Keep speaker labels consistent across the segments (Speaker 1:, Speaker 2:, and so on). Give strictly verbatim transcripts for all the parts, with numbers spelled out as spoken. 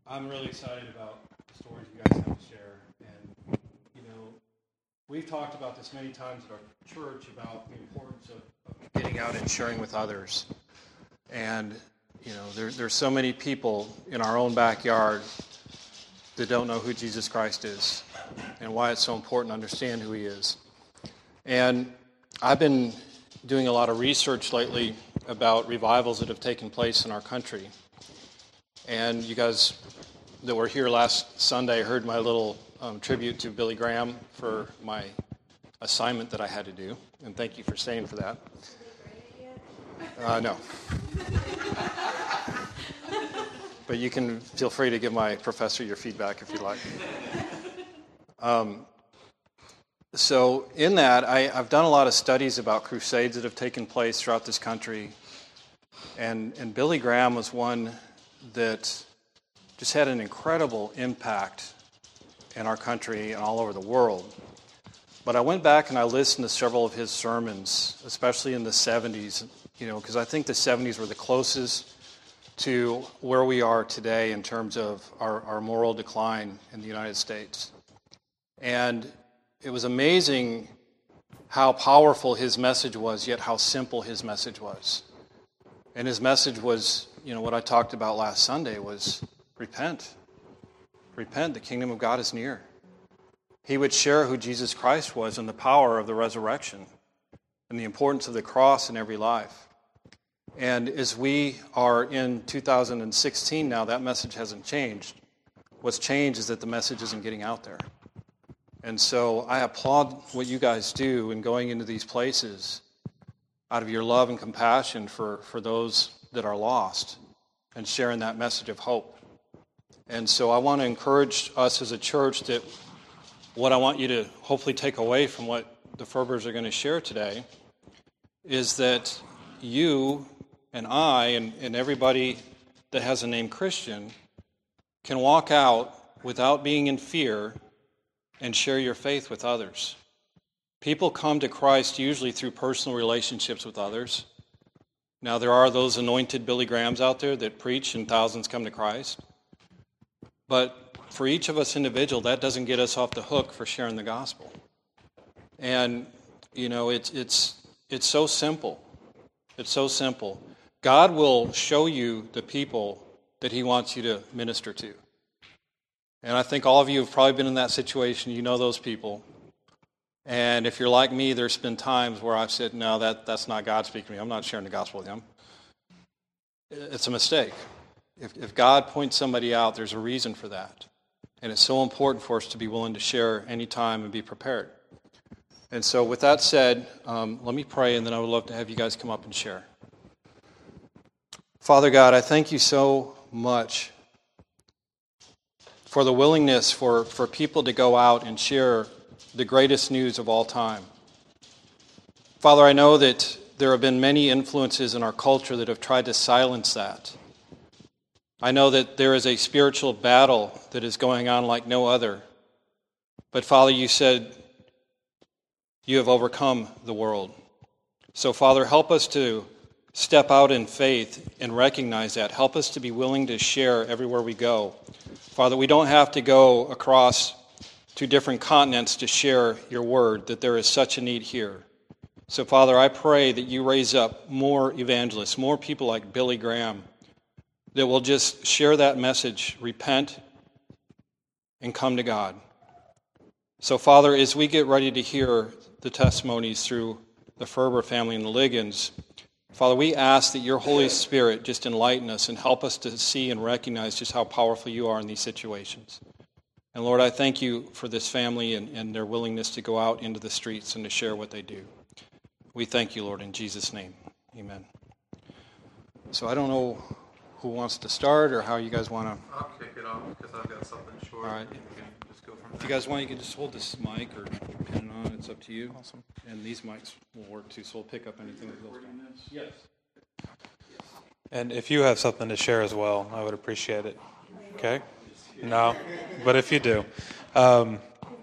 Speaker 1: I'm really excited about the stories you guys have to share. And, you know, we've talked about this many times at our church about the importance of, of getting out and sharing with others. And, you know, there, there's so many people in our own backyard that don't know who Jesus Christ is and why it's so important to understand who he is. And I've been doing a lot of research lately about revivals that have taken place in our country. And you guys that were here last Sunday heard my little um, tribute to Billy Graham for my assignment that I had to do. And thank you for staying for that. Uh, no. But you can feel free to give my professor your feedback if you like. Um, so in that, I, I've done a lot of studies about crusades that have taken place throughout this country. And, and Billy Graham was one that just had an incredible impact in our country and all over the world. But I went back and I listened to several of his sermons, especially in the seventies, you know, because I think the seventies were the closest to where we are today in terms of our, our moral decline in the United States. And it was amazing how powerful his message was, yet how simple his message was. And his message was, you know, what I talked about last Sunday was repent. Repent, the kingdom of God is near. He would share who Jesus Christ was and the power of the resurrection and the importance of the cross in every life. And as we are in two thousand sixteen now, that message hasn't changed. What's changed is that the message isn't getting out there. And so I applaud what you guys do in going into these places out of your love and compassion for, for those that are lost and sharing that message of hope. And so I want to encourage us as a church that what I want you to hopefully take away from what the Ferbers are going to share today is that you and I and, and everybody that has a name Christian can walk out without being in fear and share your faith with others. People come to Christ usually through personal relationships with others. Now, there are those anointed Billy Grahams out there that preach and thousands come to Christ. But for each of us individual, that doesn't get us off the hook for sharing the gospel. And, you know, it's it's it's so simple. It's so simple. God will show you the people that he wants you to minister to. And I think all of you have probably been in that situation. You know those people. And if you're like me, there's been times where I've said, no, that, that's not God speaking to me. I'm not sharing the gospel with him. It's a mistake. If, if God points somebody out, there's a reason for that. And it's so important for us to be willing to share anytime and be prepared. And so with that said, um, let me pray, and then I would love to have you guys come up and share. Father God, I thank you so much for the willingness for, for people to go out and share the greatest news of all time. Father, I know that there have been many influences in our culture that have tried to silence that. I know that there is a spiritual battle that is going on like no other. But Father, you said you have overcome the world. So Father, help us to step out in faith and recognize that. Help us to be willing to share everywhere we go. Father, we don't have to go across to different continents to share your word, that there is such a need here. So, Father, I pray that you raise up more evangelists, more people like Billy Graham, that will just share that message, repent, and come to God. So, Father, as we get ready to hear the testimonies through the Ferber family and the Liggins, Father, we ask that your Holy Spirit just enlighten us and help us to see and recognize just how powerful you are in these situations. And Lord, I thank you for this family and, and their willingness to go out into the streets and to share what they do. We thank you, Lord, in Jesus' name. Amen. So I don't know who wants to start or how you guys want to...
Speaker 2: I'll kick it off because I've got something short.
Speaker 1: All right.
Speaker 2: And you can just go from there.
Speaker 1: If you guys want, you can just hold this mic or pin it on. It's up to you.
Speaker 2: Awesome.
Speaker 1: And these mics will work too, so we'll pick up anything that goes down. Yes.
Speaker 2: And if you have something to share as well, I would appreciate it. Okay? No, but if you do. Um,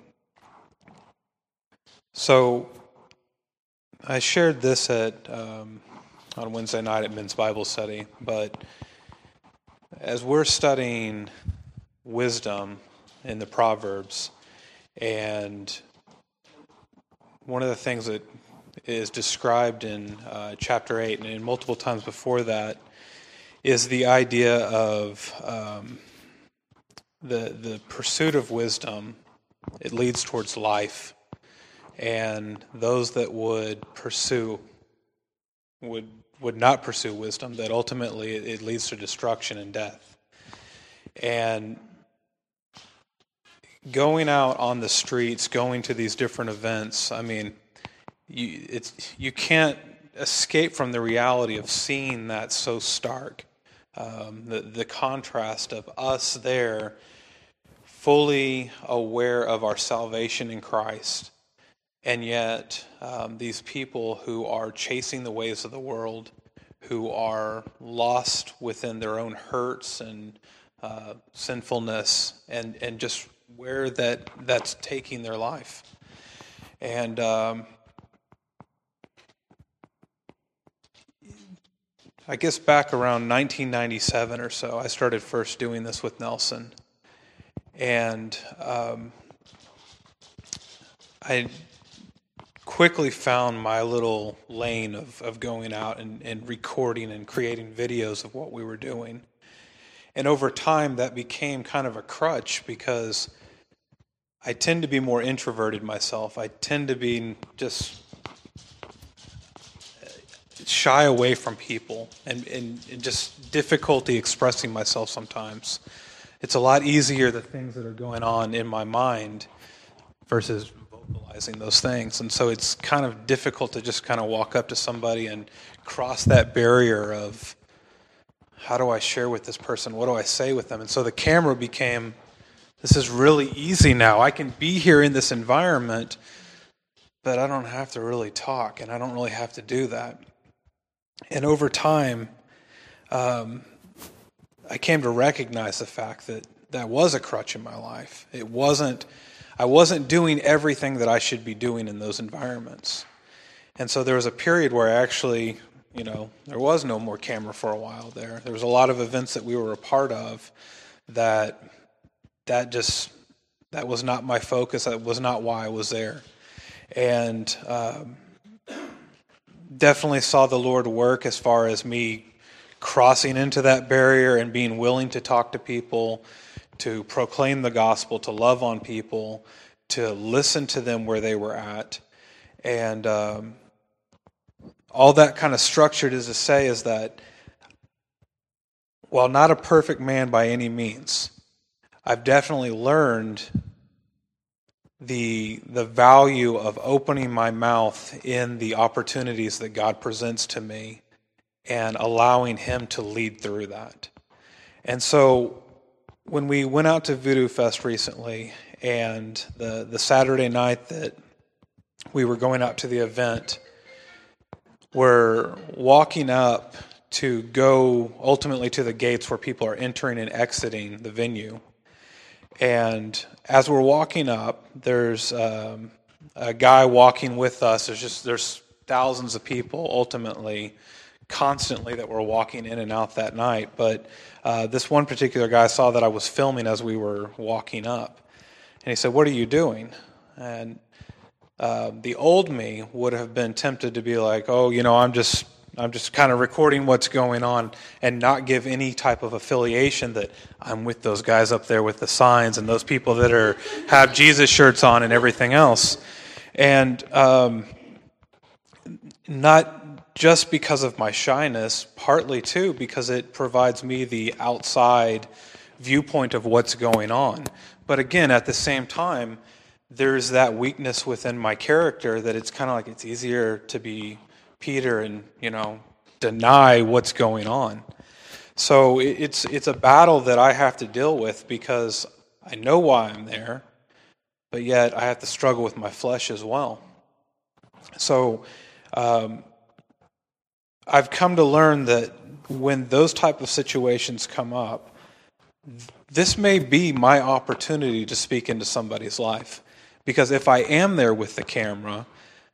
Speaker 2: so I shared this at um, on Wednesday night at Men's Bible Study, but as we're studying wisdom in the Proverbs, and one of the things that is described in uh, chapter eight and in multiple times before that is the idea of um, the the pursuit of wisdom. It leads towards life, and those that would pursue would would not pursue wisdom, that ultimately it, it leads to destruction and death. And going out on the streets, going to these different events, I mean, you it's you can't escape from the reality of seeing that so stark. Um, the the contrast of us there, fully aware of our salvation in Christ, and yet um, these people who are chasing the ways of the world, who are lost within their own hurts and uh, sinfulness, and, and just where that that's taking their life. And um, I guess back around nineteen ninety-seven or so, I started first doing this with Nelson. And um, I quickly found my little lane of, of going out and, and recording and creating videos of what we were doing. And over time, that became kind of a crutch because I tend to be more introverted myself. I tend to be just shy away from people and, and, and just difficulty expressing myself sometimes. It's a lot easier the things that are going on in my mind versus vocalizing those things. And so it's kind of difficult to just kind of walk up to somebody and cross that barrier of how do I share with this person? What do I say with them? And so the camera became, this is really easy now. I can be here in this environment, but I don't have to really talk, and I don't really have to do that. And over time, um, I came to recognize the fact that that was a crutch in my life. It wasn't, I wasn't doing everything that I should be doing in those environments. And so there was a period where I actually, you know, there was no more camera for a while there. There was a lot of events that we were a part of that that just, that was not my focus. That was not why I was there. And um, definitely saw the Lord work as far as me crossing into that barrier and being willing to talk to people, to proclaim the gospel, to love on people, to listen to them where they were at. And um, all that kind of structured is to say is that while not a perfect man by any means, I've definitely learned the the value of opening my mouth in the opportunities that God presents to me and allowing Him to lead through that. And so when we went out to Voodoo Fest recently, and the, the Saturday night that we were going out to the event, we're walking up to go ultimately to the gates where people are entering and exiting the venue. And as we're walking up, there's um, a guy walking with us. There's just there's thousands of people ultimately, constantly that were walking in and out that night. But uh, this one particular guy saw that I was filming as we were walking up, and he said, "What are you doing?" And uh, the old me would have been tempted to be like, "Oh, you know, I'm just." I'm just kind of recording what's going on and not give any type of affiliation that I'm with those guys up there with the signs and those people that are have Jesus shirts on and everything else. And um, not just because of my shyness, partly too because it provides me the outside viewpoint of what's going on. But again, at the same time, there's that weakness within my character that it's kind of like it's easier to be Peter and, you know, deny what's going on. So it's it's a battle that I have to deal with because I know why I'm there, but yet I have to struggle with my flesh as well. So um, I've come to learn that when those type of situations come up, this may be my opportunity to speak into somebody's life. Because if I am there with the camera,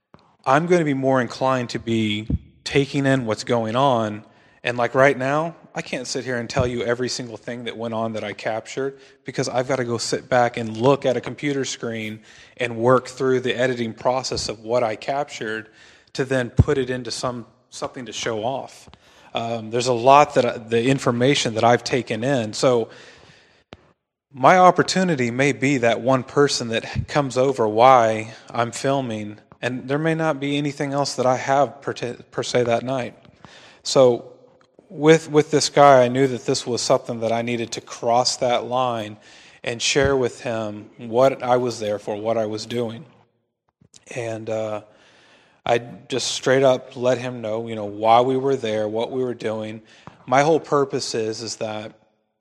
Speaker 2: I'm going to be more inclined to be taking in what's going on. And like right now, I can't sit here and tell you every single thing that went on that I captured, because I've got to go sit back and look at a computer screen and work through the editing process of what I captured to then put it into some something to show off. Um, there's a lot that I, the information that I've taken in. So my opportunity may be that one person that comes over why I'm filming, and there may not be anything else that I have per, t- per se that night. So with with this guy, I knew that this was something that I needed to cross that line and share with him what I was there for, what I was doing. And uh, I just straight up let him know, you know, why we were there, what we were doing. My whole purpose is, is that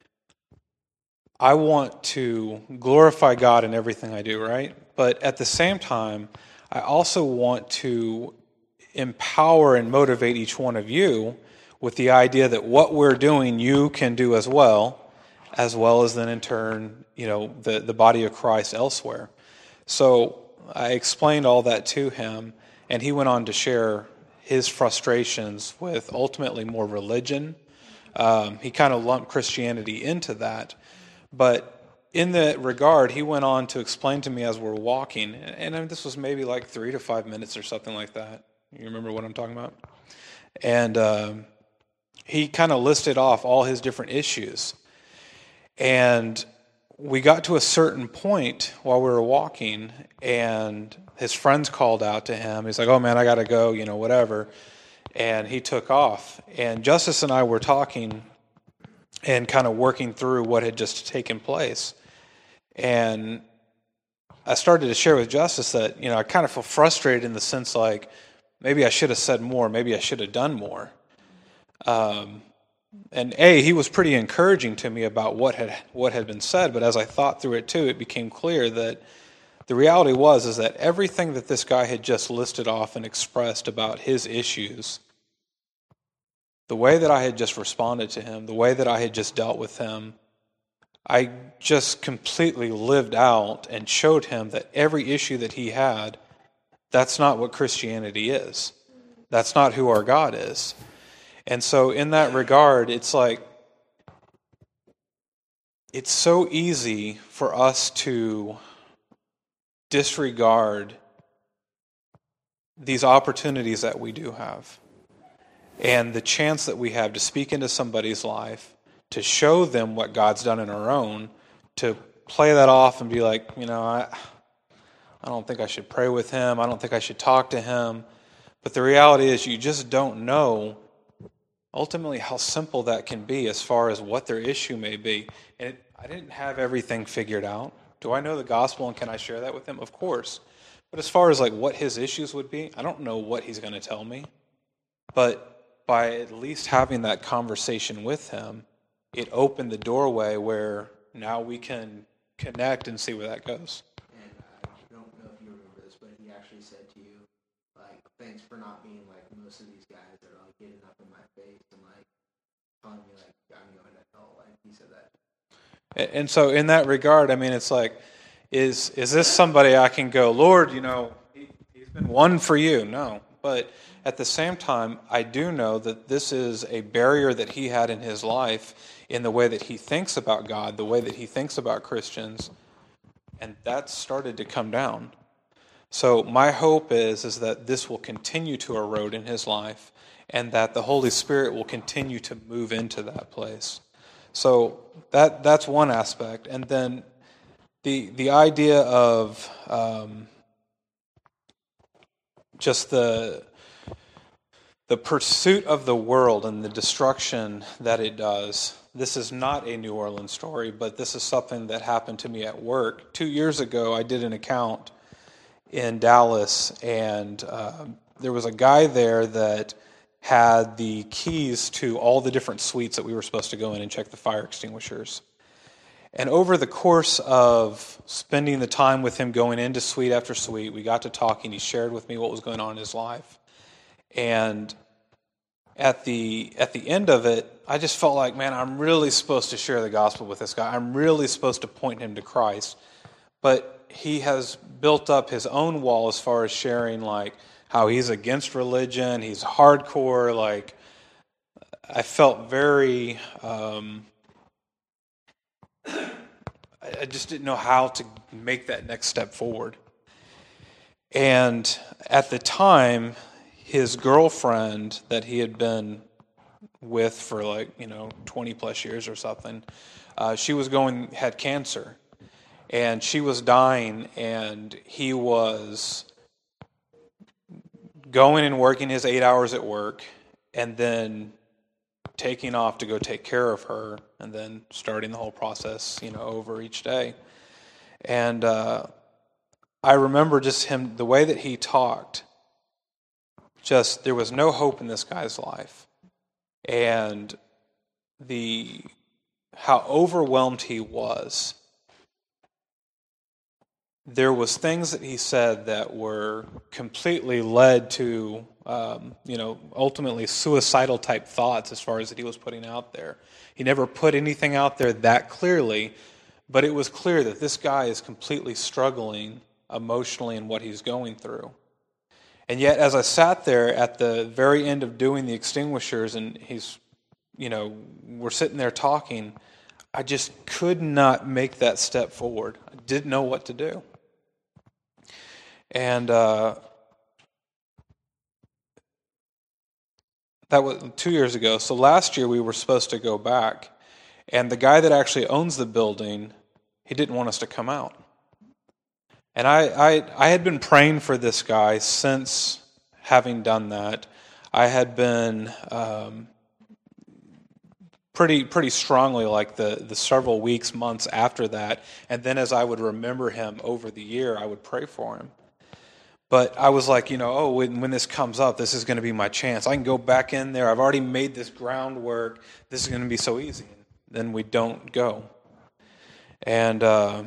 Speaker 2: I want to glorify God in everything I do, right? But at the same time, I also want to empower and motivate each one of you with the idea that what we're doing, you can do as well, as well as then in turn, you know, the, the body of Christ elsewhere. So I explained all that to him, and he went on to share his frustrations with ultimately more religion. Um, he kind of lumped Christianity into that. But in that regard, he went on to explain to me as we're walking, and, and this was maybe like three to five minutes or something like that. You remember what I'm talking about? And um, he kind of listed off all his different issues. And we got to a certain point while we were walking, and his friends called out to him. He's like, oh man, I got to go, you know, whatever. And he took off. And Justice and I were talking and kind of working through what had just taken place. And I started to share with Justice that, you know, I kind of feel frustrated in the sense like, maybe I should have said more, maybe I should have done more. Um, and A, he was pretty encouraging to me about what had what had been said, but as I thought through it too, it became clear that the reality was is that everything that this guy had just listed off and expressed about his issues, the way that I had just responded to him, the way that I had just dealt with him, I just completely lived out and showed him that every issue that he had, that's not what Christianity is. That's not who our God is. And so in that regard, it's like, it's so easy for us to disregard these opportunities that we do have and the chance that we have to speak into somebody's life, to show them what God's done in our own, to play that off and be like, you know, I, I don't think I should pray with him. I don't think I should talk to him. But the reality is you just don't know ultimately how simple that can be as far as what their issue may be. And it, I didn't have everything figured out. Do I know the gospel and can I share that with him? Of course. But as far as like what his issues would be, I don't know what he's going to tell me. But by at least having that conversation with him, it opened the doorway where now we can connect and see where that goes.
Speaker 3: And uh, I don't know if you remember this, but he actually said to you, like, thanks for not being like most of these guys that are like getting up in my face and like telling me like I'm going to hell. Like he said that.
Speaker 2: And so in that regard, I mean, it's like, is is this somebody I can go, Lord, you know, he, he's been one for you? No. But at the same time, I do know that this is a barrier that he had in his life in the way that he thinks about God, the way that he thinks about Christians, and that started to come down. So my hope is, is that this will continue to erode in his life and that the Holy Spirit will continue to move into that place. So that that's one aspect. And then the the idea of um, just the the pursuit of the world and the destruction that it does. This is not a New Orleans story, but this is something that happened to me at work. Two years ago, I did an account in Dallas, and uh, there was a guy there that had the keys to all the different suites that we were supposed to go in and check the fire extinguishers. And over the course of spending the time with him going into suite after suite, we got to talking. He shared with me what was going on in his life. And at the at the end of it, I just felt like, man, I'm really supposed to share the gospel with this guy. I'm really supposed to point him to Christ. But he has built up his own wall as far as sharing, like, how he's against religion. He's hardcore, like, I felt very, um, I just didn't know how to make that next step forward. And at the time, his girlfriend that he had been with for like, you know, twenty plus years or something, uh, she was going, had cancer. And she was dying, and he was going and working his eight hours at work, and then taking off to go take care of her, and then starting the whole process, you know, over each day. And uh, I remember just him, the way that he talked, just there was no hope in this guy's life. And the how overwhelmed he was. There was things that he said that were completely led to, um, you know, ultimately suicidal type thoughts as far as that he was putting out there. He never put anything out there that clearly, but it was clear that this guy is completely struggling emotionally in what he's going through. And yet, as I sat there at the very end of doing the extinguishers, and he's, you know, we're sitting there talking, I just could not make that step forward. I didn't know what to do. And uh, that was two years ago. So last year we were supposed to go back, and the guy that actually owns the building, he didn't want us to come out. And I, I, I had been praying for this guy since having done that. I had been um, pretty pretty strongly, like the, the several weeks, months after that, and then as I would remember him over the year, I would pray for him. But I was like, you know, oh, when, when this comes up, this is going to be my chance. I can go back in there. I've already made this groundwork. This is going to be so easy. Then we don't go. And uh,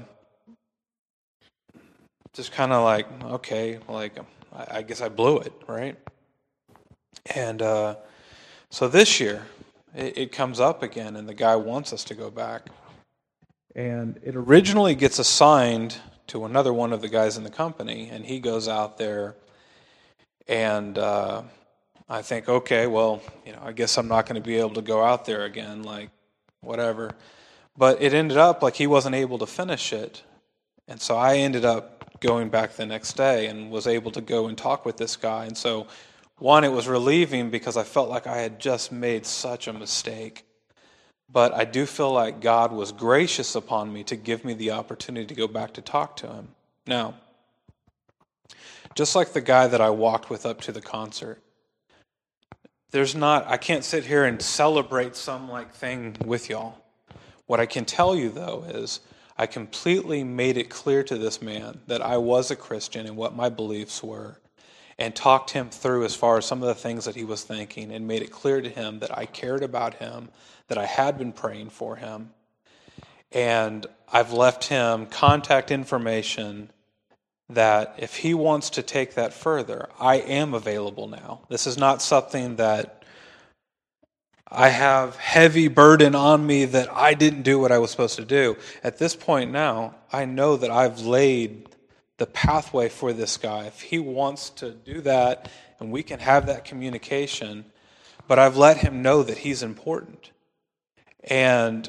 Speaker 2: just kind of like, okay, like, I, I guess I blew it, right? And uh, so this year, it, it comes up again, and the guy wants us to go back. And it originally gets assigned to another one of the guys in the company, and he goes out there, and uh, I think, okay, well, you know, I guess I'm not going to be able to go out there again, like, whatever. But it ended up like he wasn't able to finish it, and so I ended up going back the next day and was able to go and talk with this guy. And so, one, it was relieving because I felt like I had just made such a mistake. But I do feel like God was gracious upon me to give me the opportunity to go back to talk to him. Now, just like the guy that I walked with up to the concert, there's not, I can't sit here and celebrate some like thing with y'all. What I can tell you, though, is I completely made it clear to this man that I was a Christian and what my beliefs were, and talked him through as far as some of the things that he was thinking, and made it clear to him that I cared about him, that I had been praying for him. And I've left him contact information that if he wants to take that further, I am available now. This is not something that I have heavy burden on me that I didn't do what I was supposed to do. At this point now, I know that I've laid the pathway for this guy. If he wants to do that, and we can have that communication, but I've let him know that he's important. And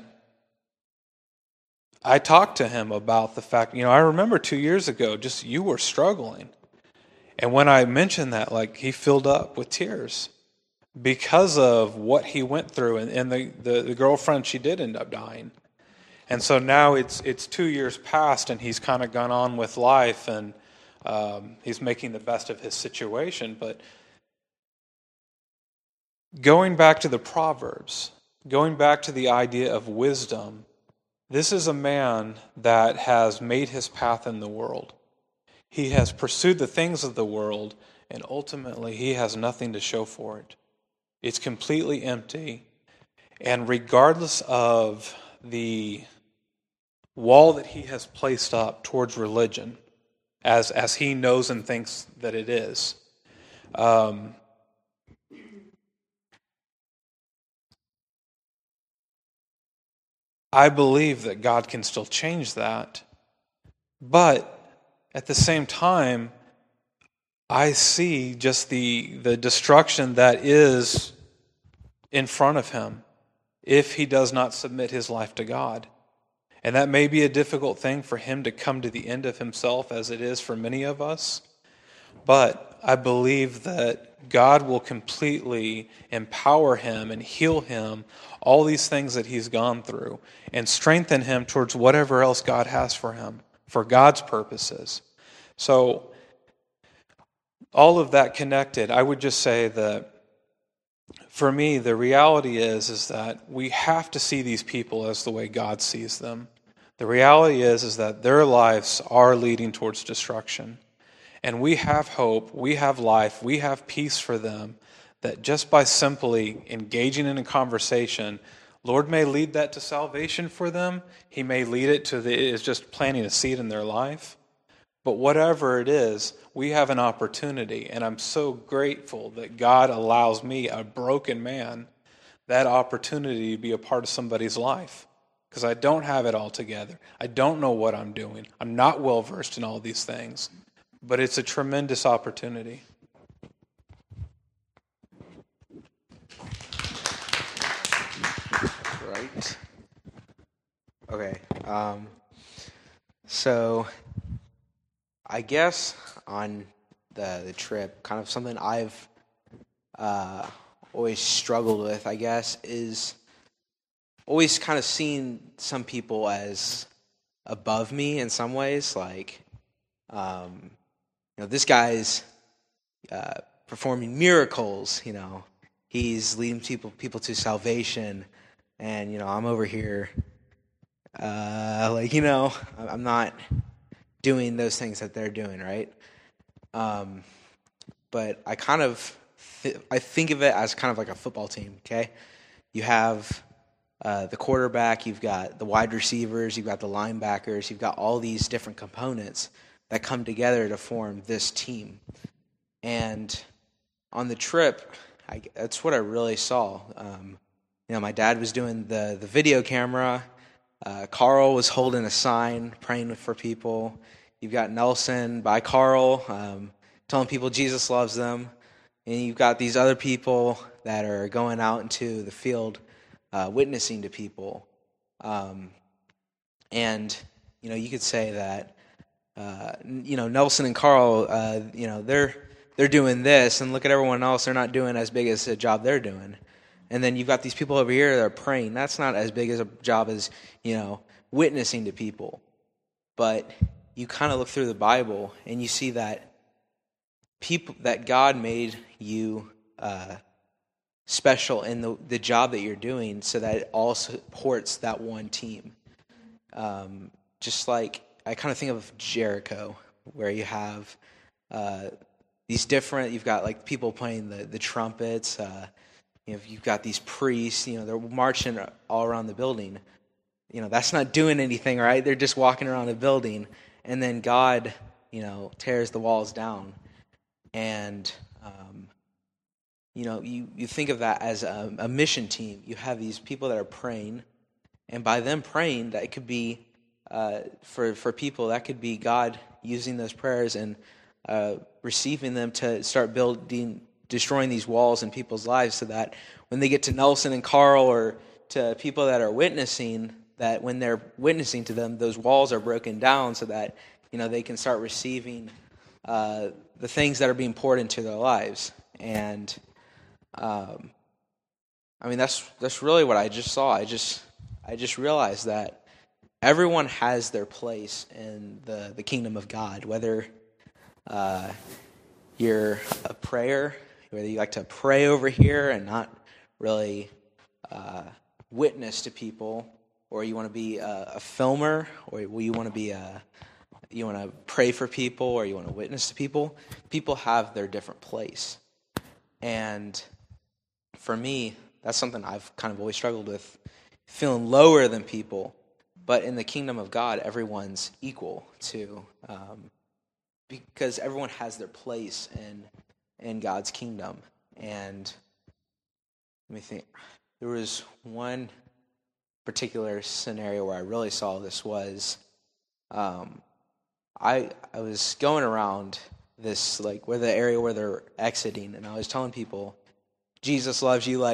Speaker 2: I talked to him about the fact, you know, I remember two years ago, just you were struggling. And when I mentioned that, like, he filled up with tears because of what he went through. And, and the, the, the girlfriend, she did end up dying. And so now it's it's two years past, and he's kind of gone on with life, and um, he's making the best of his situation. But going back to the Proverbs, going back to the idea of wisdom, this is a man that has made his path in the world. He has pursued the things of the world, and ultimately he has nothing to show for it. It's completely empty. And regardless of the wall that he has placed up towards religion, as, as he knows and thinks that it is, um, I believe that God can still change that. But at the same time, I see just the the destruction that is in front of him if he does not submit his life to God. And that may be a difficult thing for him to come to the end of himself, as it is for many of us. But I believe that God will completely empower him and heal him, all these things that he's gone through, and strengthen him towards whatever else God has for him, for God's purposes. So, all of that connected, I would just say that for me, the reality is, is that we have to see these people as the way God sees them. The reality is, is that their lives are leading towards destruction. And we have hope, we have life, we have peace for them, that just by simply engaging in a conversation, Lord may lead that to salvation for them. He may lead it to the, is just planting a seed in their life. But whatever it is, we have an opportunity. And I'm so grateful that God allows me, a broken man, that opportunity to be a part of somebody's life. Because I don't have it all together. I don't know what I'm doing. I'm not well versed in all these things. But it's a tremendous opportunity.
Speaker 3: Right. Okay. Um, so, I guess on the the trip, kind of something I've uh, always struggled with, I guess, is always kind of seeing some people as above me in some ways. Like, um, you know, this guy's uh, performing miracles. You know, he's leading people people to salvation, and you know, I'm over here, uh, like you know, I'm not doing those things that they're doing, right? Um, but I kind of th- I think of it as kind of like a football team. Okay, you have uh, the quarterback, you've got the wide receivers, you've got the linebackers, you've got all these different components that come together to form this team. And on the trip, I, that's what I really saw. Um, you know, my dad was doing the the video camera. Uh, Carl was holding a sign, praying for people. You've got Nelson by Carl, um, telling people Jesus loves them. And you've got these other people that are going out into the field, uh, witnessing to people. Um, and, you know, you could say that, uh, you know, Nelson and Carl, uh, you know, they're they're doing this, and look at everyone else, they're not doing as big as a job they're doing. And then you've got these people over here that are praying. That's not as big as a job as, you know, witnessing to people. But you kind of look through the Bible and you see that people that God made you uh, special in the, the job that you're doing so that it all supports that one team. Um, just like, I kind of think of Jericho, where you have uh, these different, you've got like people playing the, the trumpets, uh, you know, you've got these priests, you know, they're marching all around the building. You know, that's not doing anything, right? They're just walking around the building. And then God, you know, tears the walls down. And, um, you know, you, you think of that as a, a mission team. You have these people that are praying. And by them praying, that could be, uh, for, for people, that could be God using those prayers and uh, receiving them to start building destroying these walls in people's lives, so that when they get to Nelson and Carl or to people that are witnessing, that when they're witnessing to them, those walls are broken down so that, you know, they can start receiving uh, the things that are being poured into their lives. And um, I mean, that's that's really what I just saw. I just I just realized that everyone has their place in the, the kingdom of God, whether uh, you're a prayer, whether you like to pray over here and not really uh, witness to people, or you want to be a, a filmer, or you want to be a, you want to pray for people, or you want to witness to people. People have their different place. And for me, that's something I've kind of always struggled with, feeling lower than people. But in the kingdom of God, everyone's equal to, um, because everyone has their place in in God's kingdom. And let me think. There was one particular scenario where I really saw this was, um, I I was going around this, like, where the area where they're exiting, and I was telling people, Jesus loves you, like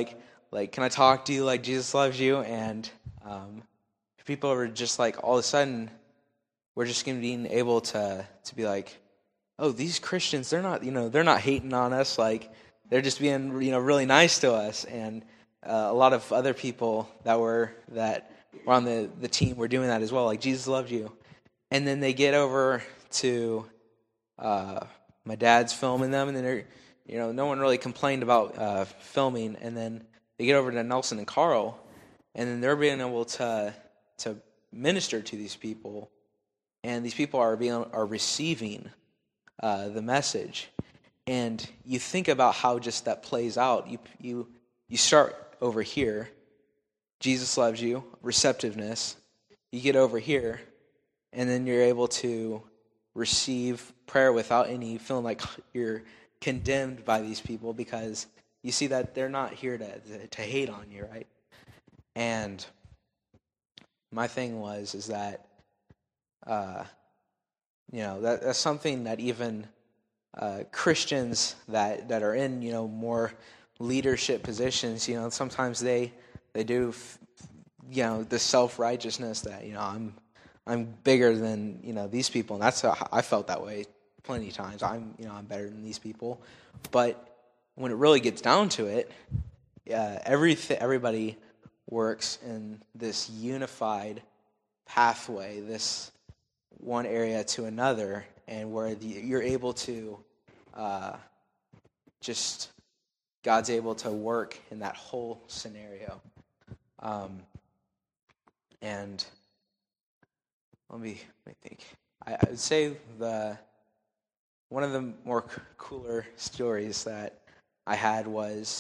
Speaker 4: like, can I talk to you like Jesus loves you? And um, people are just like, all of a sudden, we're just going to be able to to be like, oh, these Christians, they're not, you know, they're not hating on us. Like, they're just being, you know, really nice to us. And uh, a lot of other people that were that were on the, the team were doing that as well. Like, Jesus loves you. And then they get over to uh, my dad's filming them, and then they're, you know, no one really complained about uh, filming. And then they get over to Nelson and Carl, and then they're being able to to minister to these people, and these people are being are receiving uh, the message. And you think about how just that plays out. You you you start over here, Jesus loves you, receptiveness. You get over here, and then you're able to receive prayer without any feeling like you're condemned by these people, because you see that they're not here to to, to hate on you, right? And my thing was is that uh, you know that that's something that even uh, Christians that, that are in you know more leadership positions, you know, sometimes they they do you know the self-righteousness that you know I'm I'm bigger than you know these people, and that's how I felt that way plenty of times. I'm you know I'm better than these people, but when it really gets down to it, uh, every everybody works in this unified pathway, this one area to another, and where the, you're able to uh, just God's able to work in that whole scenario. Um, and let me let me think. I, I would say the one of the more c- cooler stories that I had was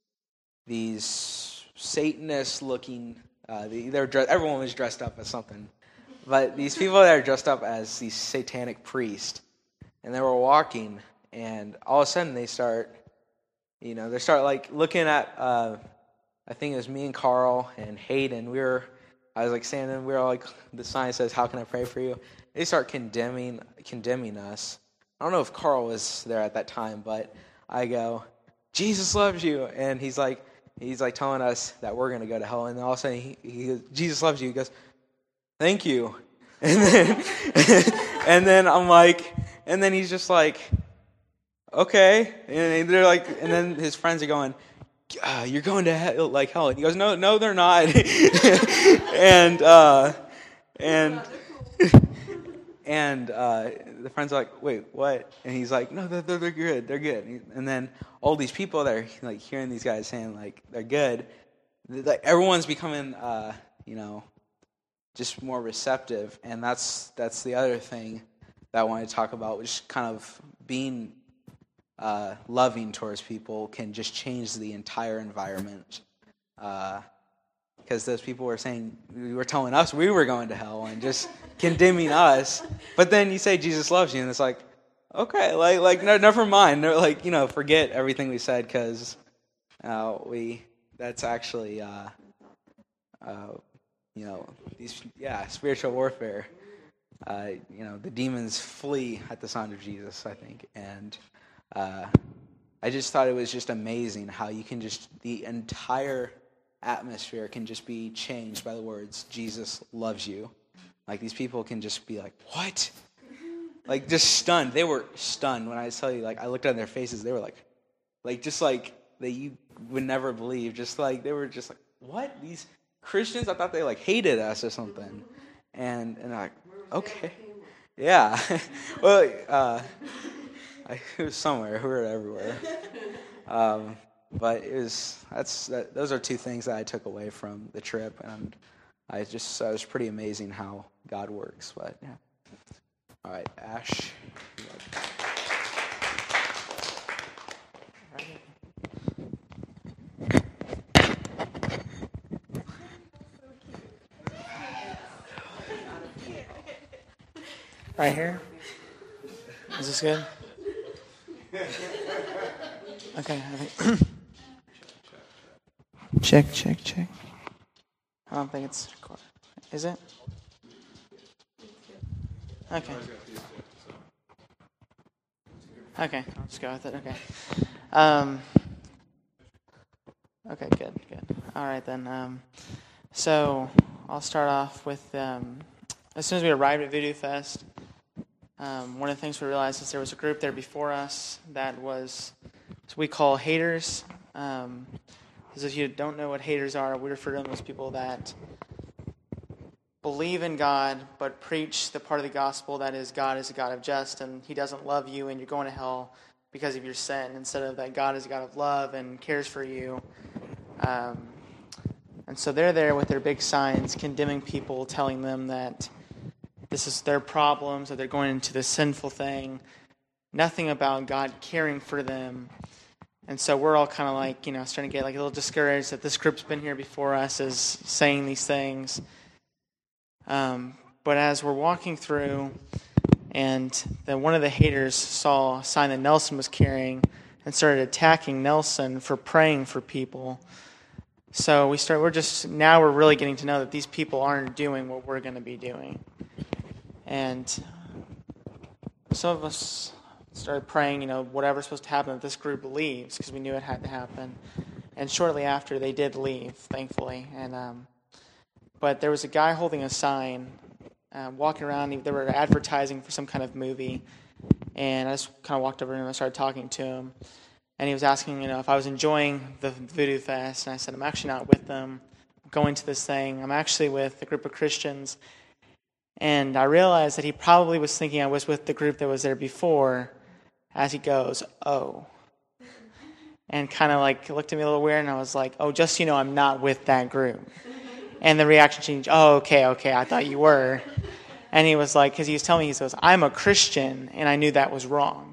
Speaker 4: these Satanist-looking. Uh, they, they're dressed, everyone was dressed up as something, but these people that are dressed up as these satanic priests, and they were walking, and all of a sudden they start, you know, they start like looking at. Uh, I think it was me and Carl and Hayden. We were, I was like standing. We were all like, the sign says, "How can I pray for you?" They start condemning, condemning us. I don't know if Carl was there at that time, but I go, "Jesus loves you," and he's like, he's like telling us that we're going to go to hell, and then all of a sudden he, he goes, "Jesus loves you." He goes, "Thank you," and then and then I'm like, and then he's just like, "Okay," and they're like, and then his friends are going, uh, "You're going to hell, like hell," and he goes, "No, no, they're not," and uh, and. And uh, the friends are like, "Wait, what?" And he's like, "No, they're, they're good. They're good." And then all these people that are like hearing these guys saying like they're good, like everyone's becoming, uh, you know, just more receptive. And that's that's the other thing that I wanted to talk about, which kind of being uh, loving towards people can just change the entire environment. Uh, Because those people were saying, we were telling us we were going to hell and just condemning us. But then you say Jesus loves you, and it's like, okay, like, like no, never mind. No, like, you know, forget everything we said, because uh, we, that's actually, uh, uh, you know, these, yeah, spiritual warfare. Uh, you know, the demons flee at the sound of Jesus, I think. And uh, I just thought it was just amazing how you can just, the entire atmosphere can just be changed by the words, "Jesus loves you." Like, these people can just be like, "What?" Like, just stunned. They were stunned when I tell you, like, I looked at their faces, they were like, like, just like, that you would never believe. Just like, they were just like, "What? These Christians? I thought they, like, hated us or something." And, and I'm like, okay. Yeah. Well, uh, I, it was somewhere. We were everywhere. Um, But it was that's that, those are two things that I took away from the trip, and I just uh, it was pretty amazing how God works. But yeah, all right, Ash.
Speaker 5: Right here? Is this good? Okay, I think. Check, check, check. I don't think it's recorded. Is it? Okay. Okay, I'll just go with it. Okay. Um. Okay, good, good. All right, then. Um, so I'll start off with, um, as soon as we arrived at Voodoo Fest, um, one of the things we realized is there was a group there before us that was, what we call haters. Um, as if you don't know what haters are, we refer to them as people that believe in God, but preach the part of the gospel that is God is a God of justice, and he doesn't love you, and you're going to hell because of your sin, instead of that God is a God of love and cares for you. Um, and so they're there with their big signs condemning people, telling them that this is their problems, that they're going into this sinful thing, nothing about God caring for them. And so we're all kind of like, you know, starting to get like a little discouraged that this group's been here before us is saying these things. Um, but as we're walking through, and then one of the haters saw a sign that Nelson was carrying and started attacking Nelson for praying for people. So we start. We're just now we're really getting to know that these people aren't doing what we're going to be doing, and some of us started praying. You know, whatever's supposed to happen, that this group leaves, because we knew it had to happen. And shortly after, they did leave, thankfully. And um, but there was a guy holding a sign, uh, walking around. They were advertising for some kind of movie, and I just kind of walked over to him and I started talking to him. And he was asking, you know, if I was enjoying the Voodoo Fest, and I said, I'm actually not with them. I'm going to this thing. I'm actually with a group of Christians. And I realized that he probably was thinking I was with the group that was there before, as he goes, oh. And kind of like looked at me a little weird, and I was like, oh, just so you know, I'm not with that group. And the reaction changed, oh, okay, okay, I thought you were. And he was like, because he was telling me, he says, I'm a Christian, and I knew that was wrong.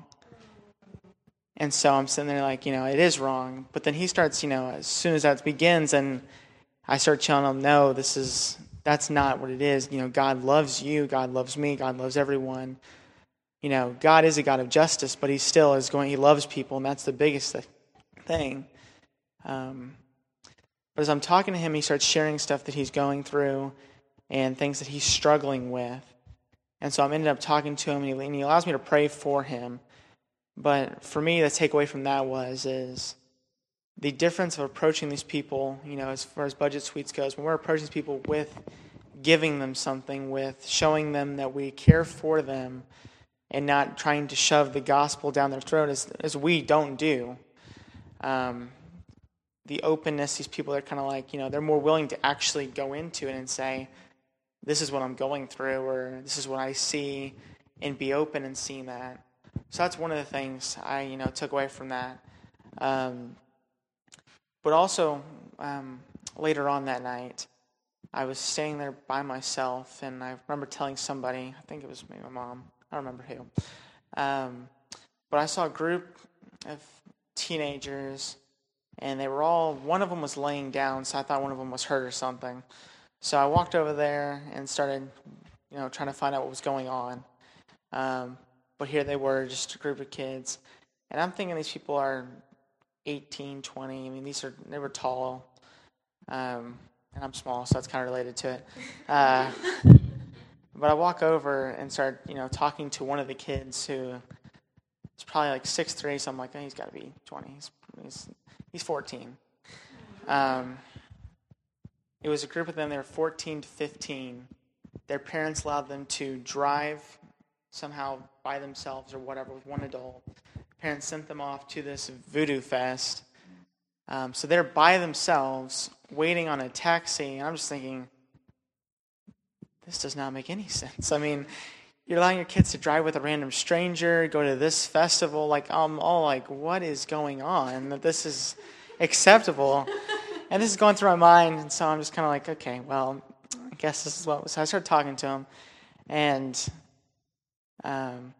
Speaker 5: And so I'm sitting there like, you know, it is wrong. But then he starts, you know, as soon as that begins, and I start telling him, no, this is, that's not what it is. You know, God loves you. God loves me. God loves everyone. You know, God is a God of justice, but he still is going, he loves people, and that's the biggest thing. Um, but as I'm talking to him, he starts sharing stuff that he's going through and things that he's struggling with. And so I'm ended up talking to him, and he, and he allows me to pray for him. But for me, the takeaway from that was is the difference of approaching these people, you know, as far as Budget Suites goes, when we're approaching these people with giving them something, with showing them that we care for them, and not trying to shove the gospel down their throat as, as we don't do. Um, the openness, these people are kind of like, you know, they're more willing to actually go into it and say, this is what I'm going through, or this is what I see, and be open and seeing that. So that's one of the things I, you know, took away from that. Um, but also, um, later on that night, I was staying there by myself, and I remember telling somebody, I think it was maybe my mom, I don't remember who, um, but I saw a group of teenagers, and they were all, one of them was laying down, so I thought one of them was hurt or something. So I walked over there and started, you know, trying to find out what was going on. Um, But here they were, just a group of kids. And I'm thinking these people are eighteen, twenty. I mean, these are, they were tall. Um, and I'm small, so that's kind of related to it. Uh, but I walk over and start, you know, talking to one of the kids who is probably like six three, so I'm like, oh, he's got to be twenty. He's, he's, he's fourteen. Um, it was a group of them. They were fourteen to fifteen. Their parents allowed them to drive somehow by themselves or whatever with one adult. Parents sent them off to this Voodoo Fest. Um, so they're by themselves waiting on a taxi, and I'm just thinking, this does not make any sense. I mean, you're allowing your kids to drive with a random stranger, go to this festival, like I'm all like, what is going on? That this is acceptable. And this is going through my mind, and so I'm just kind of like, okay, well, I guess this is what. So I started talking to him, and Um,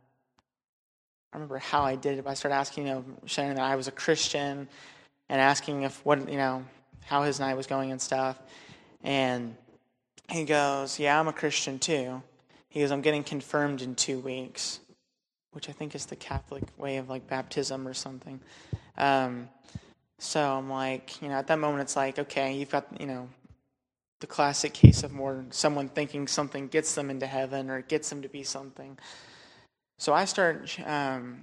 Speaker 5: I remember how I did it. I started asking, you know, sharing that I was a Christian, and asking if what, you know, how his night was going and stuff. And he goes, "Yeah, I'm a Christian too." He goes, "I'm getting confirmed in two weeks," which I think is the Catholic way of like baptism or something. Um, so I'm like, you know, at that moment, it's like, okay, you've got, you know, the classic case of more someone thinking something gets them into heaven or gets them to be something. So I start um,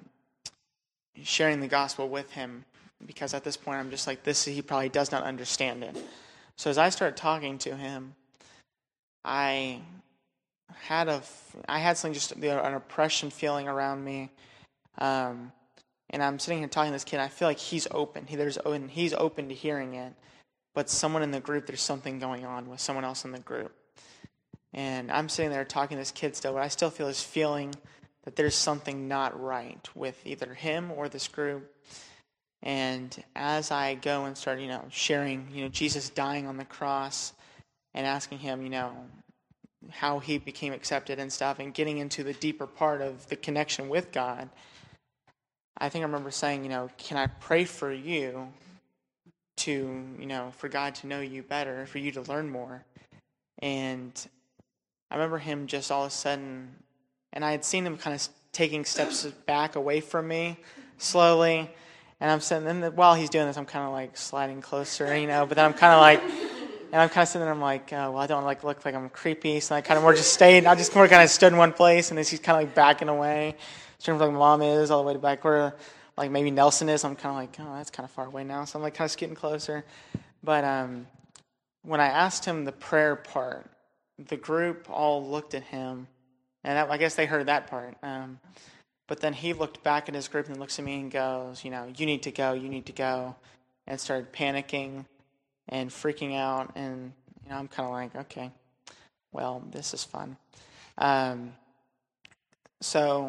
Speaker 5: sharing the gospel with him, because at this point I'm just like, this, he probably does not understand it. So as I started talking to him, I had a, I had something just an oppression feeling around me, um, and I'm sitting here talking to this kid. I feel like he's open. He there's and he's open to hearing it, but someone in the group, there's something going on with someone else in the group, and I'm sitting there talking to this kid still, but I still feel this feeling that there's something not right with either him or this group. And as I go and start, you know, sharing, you know, Jesus dying on the cross and asking him, you know, how he became accepted and stuff, and getting into the deeper part of the connection with God, I think I remember saying, you know, can I pray for you to, you know, for God to know you better, for you to learn more? And I remember him just all of a sudden, and I had seen him kind of taking steps back away from me slowly. And I'm sitting, and while he's doing this, I'm kind of like sliding closer, you know, but then I'm kind of like, and I'm kind of sitting there, I'm like, oh, well, I don't like look like I'm creepy, so I kind of more just stayed, I just more kind of stood in one place, and then he's kind of like backing away, sort of like my mom is, all the way to back where, like maybe Nelson is. I'm kind of like, oh, that's kind of far away now, so I'm like kind of getting closer. But um, when I asked him the prayer part, the group all looked at him, and I guess they heard that part. Um, But then he looked back at his group and looks at me and goes, you know, you need to go, you need to go, and started panicking and freaking out. And, you know, I'm kind of like, okay, well, this is fun. Um, so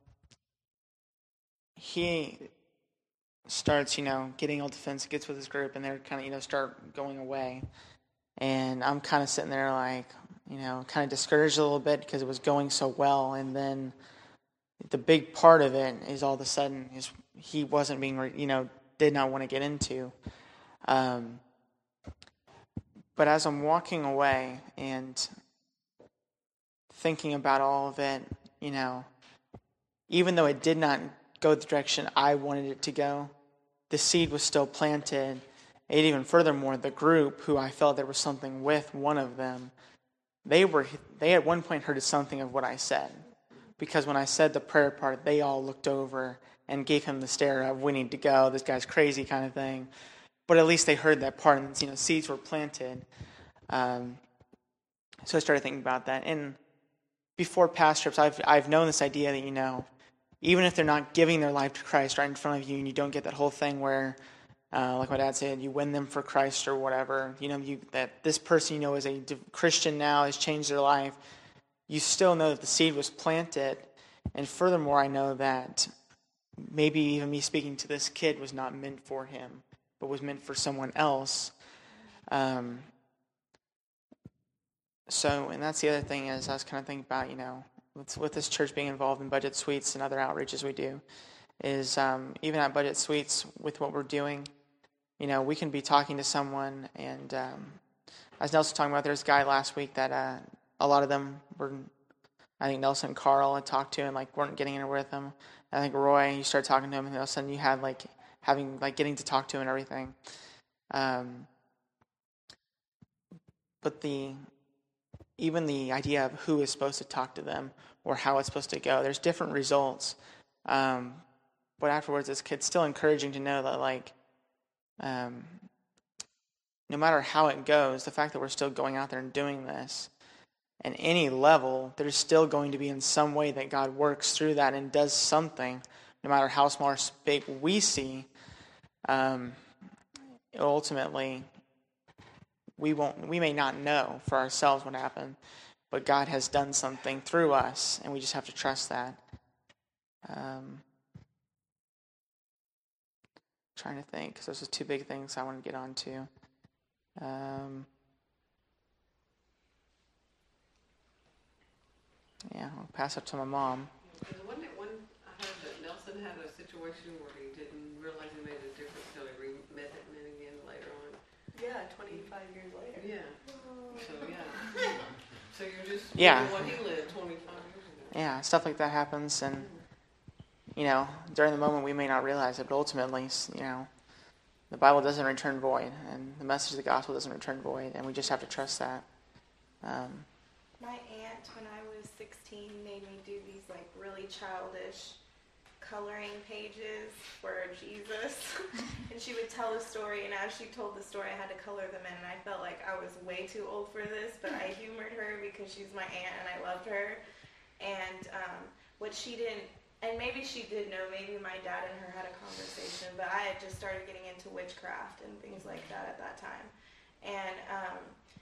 Speaker 5: he starts, you know, getting all defensive, gets with his group, and they're kind of, you know, start going away. And I'm kind of sitting there like, you know, kind of discouraged a little bit because it was going so well. And then the big part of it is all of a sudden is he wasn't being, you know, did not want to get into. Um, but as I'm walking away and thinking about all of it, you know, even though it did not go the direction I wanted it to go, the seed was still planted. And even furthermore, the group who I felt there was something with, one of them, they were they at one point heard something of what I said. Because when I said the prayer part, they all looked over and gave him the stare of, we need to go, this guy's crazy kind of thing. But at least they heard that part, and, you know, seeds were planted. Um, so I started thinking about that. And before past trips, I've, I've known this idea that, you know, even if they're not giving their life to Christ right in front of you, and you don't get that whole thing where, uh, like my dad said, you win them for Christ or whatever, you know, you, that this person you know is a Christian now, has changed their life, you still know that the seed was planted. And furthermore, I know that maybe even me speaking to this kid was not meant for him, but was meant for someone else. Um, so, and that's the other thing is I was kind of thinking about, you know, with, with this church being involved in Budget Suites and other outreaches we do, is um, even at Budget Suites with what we're doing, you know, we can be talking to someone, and um, as Nelson was talking about, there's a guy last week that uh, a lot of them were, I think Nelson and Carl had talked to and like weren't getting anywhere with him. I think Roy, you started talking to him, and all of a sudden you had like having like getting to talk to him and everything. Um, but the even the idea of who is supposed to talk to them or how it's supposed to go, there's different results. Um, but afterwards, it's, it's still encouraging to know that like um, no matter how it goes, the fact that we're still going out there and doing this, at any level, there's still going to be in some way that God works through that and does something, no matter how small or big we see. Um, ultimately, we won't. We may not know for ourselves what happened, but God has done something through us, and we just have to trust that. Um, trying to think, because those are two big things I want to get onto. Um, Yeah, I'll pass it to my mom.
Speaker 6: Wasn't it one, I heard that Nelson had a situation where he didn't realize he made a difference until he re- met him again later on?
Speaker 7: Yeah, twenty-five years later.
Speaker 6: Yeah. So, yeah. So you're just
Speaker 5: Yeah.
Speaker 6: living what he lived twenty-five years ago.
Speaker 5: Yeah, stuff like that happens, and, you know, during the moment we may not realize it, but ultimately, you know, the Bible doesn't return void, and the message of the gospel doesn't return void, and we just have to trust that. Um,
Speaker 7: My aunt, when I was sixteen, made me do these like really childish
Speaker 8: coloring pages for Jesus, and she would tell a story, and as she told the story, I had to color them in, and I felt like I was way too old for this, but I humored her because she's my aunt, and I loved her, and um, what she didn't, and maybe she did know, maybe my dad and her had a conversation, but I had just started getting into witchcraft and things like that at that time, and um,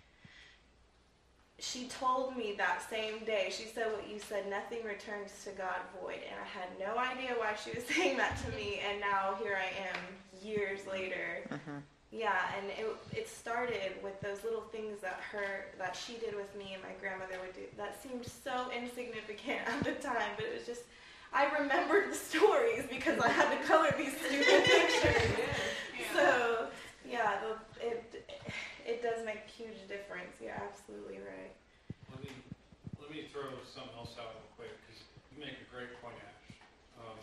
Speaker 8: she told me that same day, she said what you said, nothing returns to God void, and I had no idea why she was saying that to me, and now here I am, years later.
Speaker 5: Mm-hmm.
Speaker 8: Yeah, and it it started with those little things that her, that she did with me and my grandmother would do, that seemed so insignificant at the time, but it was just, I remembered the stories because I had to color these stupid pictures. So, yeah, the, it it does make a huge difference. You're absolutely right.
Speaker 1: Let me let me throw something else out real quick because you make a great point, Ash. Um,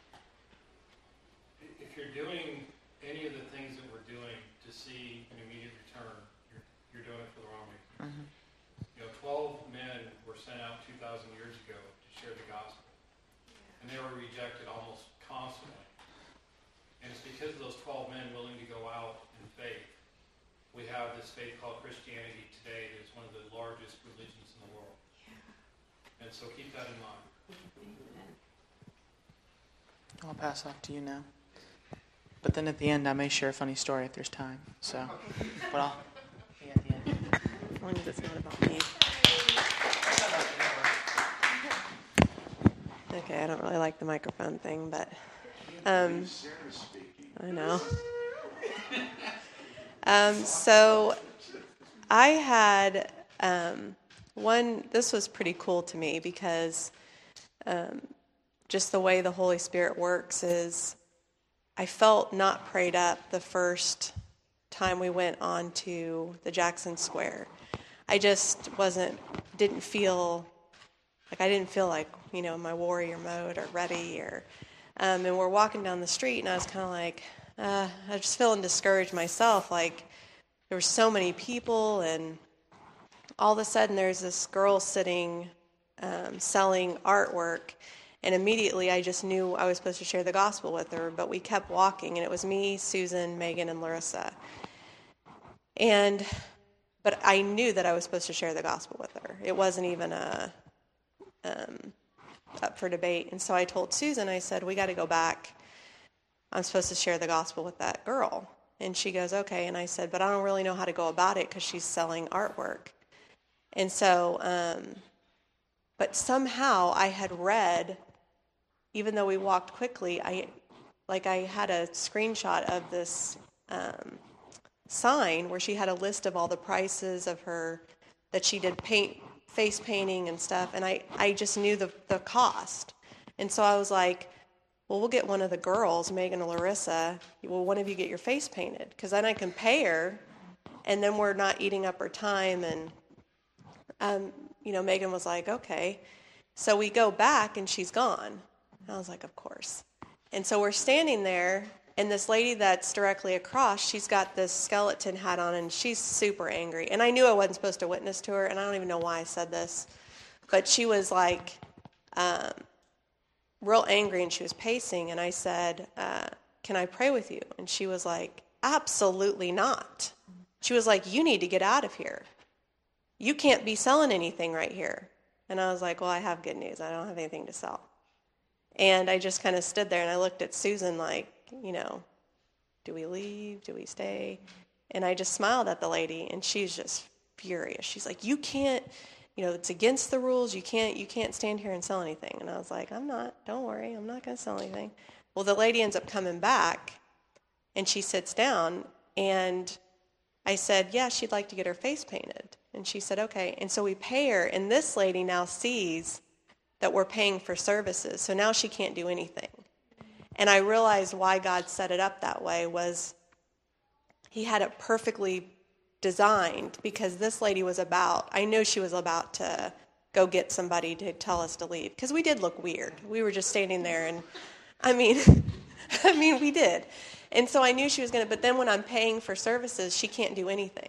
Speaker 1: if you're doing any of the things that we're doing to see an immediate return, you're you're doing it for the wrong reason.
Speaker 5: Mm-hmm.
Speaker 1: You know, twelve men were sent out two thousand years ago to share the gospel, and they were rejected almost constantly. And it's because of those twelve men willing to go out in faith. We have this faith called Christianity today that is one of the largest religions in the world. Yeah. And so keep that in mind.
Speaker 5: I'll pass off to you now. But then at the end, I may share a funny story if there's time. So, but I'll be at the end.
Speaker 7: As long as it's not about me. Okay, I don't really like the microphone thing, but um, I know. Um, so I had um, one, this was pretty cool to me because um, just the way the Holy Spirit works is I felt not prayed up the first time we went on to the Jackson Square. I just wasn't, didn't feel, like I didn't feel like, you know, my warrior mode or ready or, um, and we're walking down the street and I was kind of like, Uh, I was just feeling discouraged myself, like there were so many people, and all of a sudden there's this girl sitting um, selling artwork, and immediately I just knew I was supposed to share the gospel with her, but we kept walking, and it was me, Susan, Megan, and Larissa. And, but I knew that I was supposed to share the gospel with her. It wasn't even a, um, up for debate, and so I told Susan, I said, we got to go back. I'm supposed to share the gospel with that girl. And she goes, okay. And I said, but I don't really know how to go about it because she's selling artwork. And so, um, but somehow I had read, even though we walked quickly, I, like I had a screenshot of this um, sign where she had a list of all the prices of her, that she did paint, face painting and stuff. And I, I just knew the, the cost. And so I was like, well, we'll get one of the girls, Megan or Larissa, will one of you get your face painted? Because then I can pay her, and then we're not eating up her time. And, um, you know, Megan was like, okay. So we go back, and she's gone. I was like, of course. And so we're standing there, and this lady that's directly across, she's got this skeleton hat on, and she's super angry. And I knew I wasn't supposed to witness to her, and I don't even know why I said this. But she was like... Um, real angry, and she was pacing, and I said, uh, can I pray with you? And she was like, absolutely not. She was like, you need to get out of here. You can't be selling anything right here. And I was like, well, I have good news. I don't have anything to sell. And I just kind of stood there, and I looked at Susan like, you know, do we leave? Do we stay? And I just smiled at the lady, and she's just furious. She's like, you can't, you know, it's against the rules. You can't you can't stand here and sell anything. And I was like, I'm not. Don't worry. I'm not going to sell anything. Well, the lady ends up coming back, and she sits down, and I said, yeah, she'd like to get her face painted. And she said, okay. And so we pay her, and this lady now sees that we're paying for services, so now she can't do anything. And I realized why God set it up that way was he had it perfectly designed, because this lady was about, I knew she was about to go get somebody to tell us to leave, because we did look weird. We were just standing there, and I mean, I mean, we did. And so I knew she was going to, but then when I'm paying for services, she can't do anything.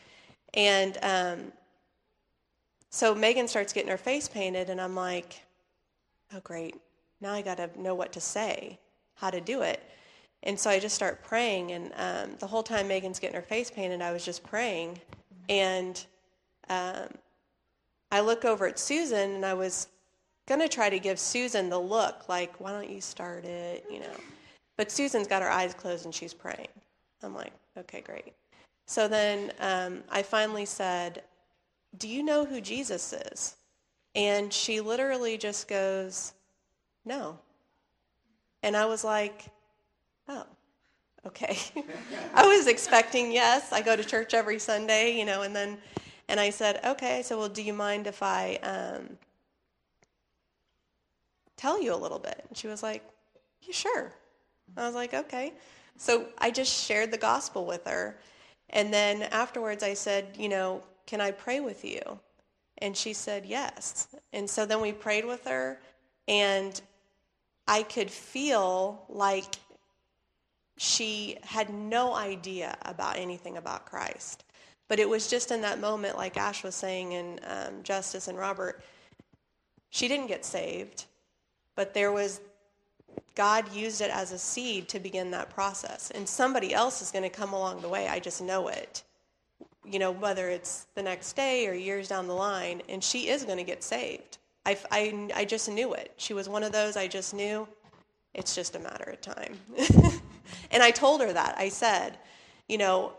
Speaker 7: And um, so Megan starts getting her face painted, and I'm like, oh, great. now I got to know what to say, how to do it. And so I just start praying, and um, the whole time Megan's getting her face painted, I was just praying. And um, I look over at Susan, and I was going to try to give Susan the look, like, why don't you start it, you know. But Susan's got her eyes closed, and she's praying. I'm like, okay, great. So then um, I finally said, do you know who Jesus is? And she literally just goes, no. And I was like, oh, okay. I was expecting yes. I go to church every Sunday, you know, and then, and I said, okay, so well, do you mind if I um, tell you a little bit? And she was like, yeah, sure. I was like, okay. So I just shared the gospel with her. And then afterwards I said, you know, can I pray with you? And she said yes. And so then we prayed with her, and I could feel like she had no idea about anything about Christ. But it was just in that moment, like Ash was saying, and um, Justice and Robert, she didn't get saved, but there was, God used it as a seed to begin that process. And somebody else is going to come along the way. I just know it. You know, whether it's the next day or years down the line, and she is going to get saved. I, I, I just knew it. She was one of those I just knew. It's just a matter of time. And I told her that. I said, you know,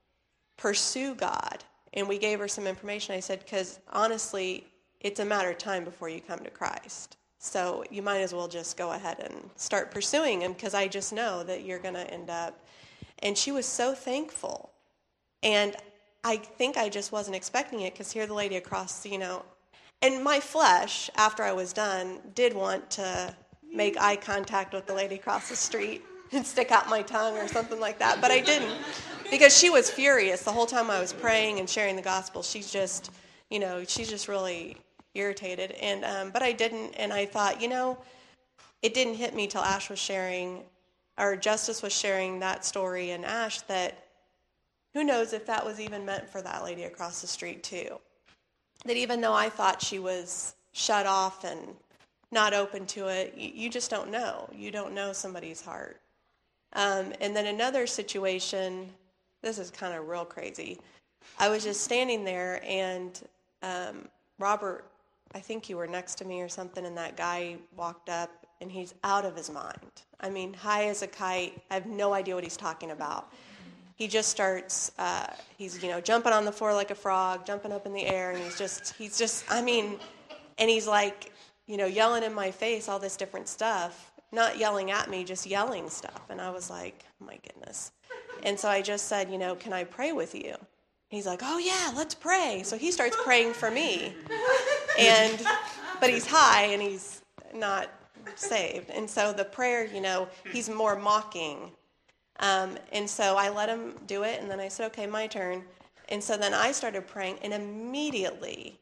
Speaker 7: pursue God. And we gave her some information. I said, because honestly, it's a matter of time before you come to Christ. So you might as well just go ahead and start pursuing him, because I just know that you're going to end up. And she was so thankful. And I think I just wasn't expecting it, because here the lady across, you know, and my flesh, after I was done, did want to make eye contact with the lady across the street and stick out my tongue or something like that, but I didn't, because she was furious the whole time I was praying and sharing the gospel. She's just, you know, she's just really irritated, and um, but I didn't, and I thought, you know, it didn't hit me till Ash was sharing, or Justice was sharing that story, and Ash, that who knows if that was even meant for that lady across the street too. That even though I thought she was shut off and not open to it, you, you just don't know. You don't know somebody's heart. Um, and then another situation, this is kind of real crazy. I was just standing there, and um, Robert, I think you were next to me or something, and that guy walked up, and he's out of his mind. I mean, high as a kite. I have no idea what he's talking about. He just starts, uh, he's, you know, jumping on the floor like a frog, jumping up in the air, and he's just, he's just, I mean, and he's like, you know, yelling in my face, all this different stuff, not yelling at me, just yelling stuff. And I was like, oh my goodness. And so I just said, you know, can I pray with you? He's like, oh yeah, let's pray. So he starts praying for me. And, but he's high and he's not saved. And so the prayer, you know, he's more mocking. Um, and so I let him do it, and then I said, okay, my turn. And so then I started praying, and immediately,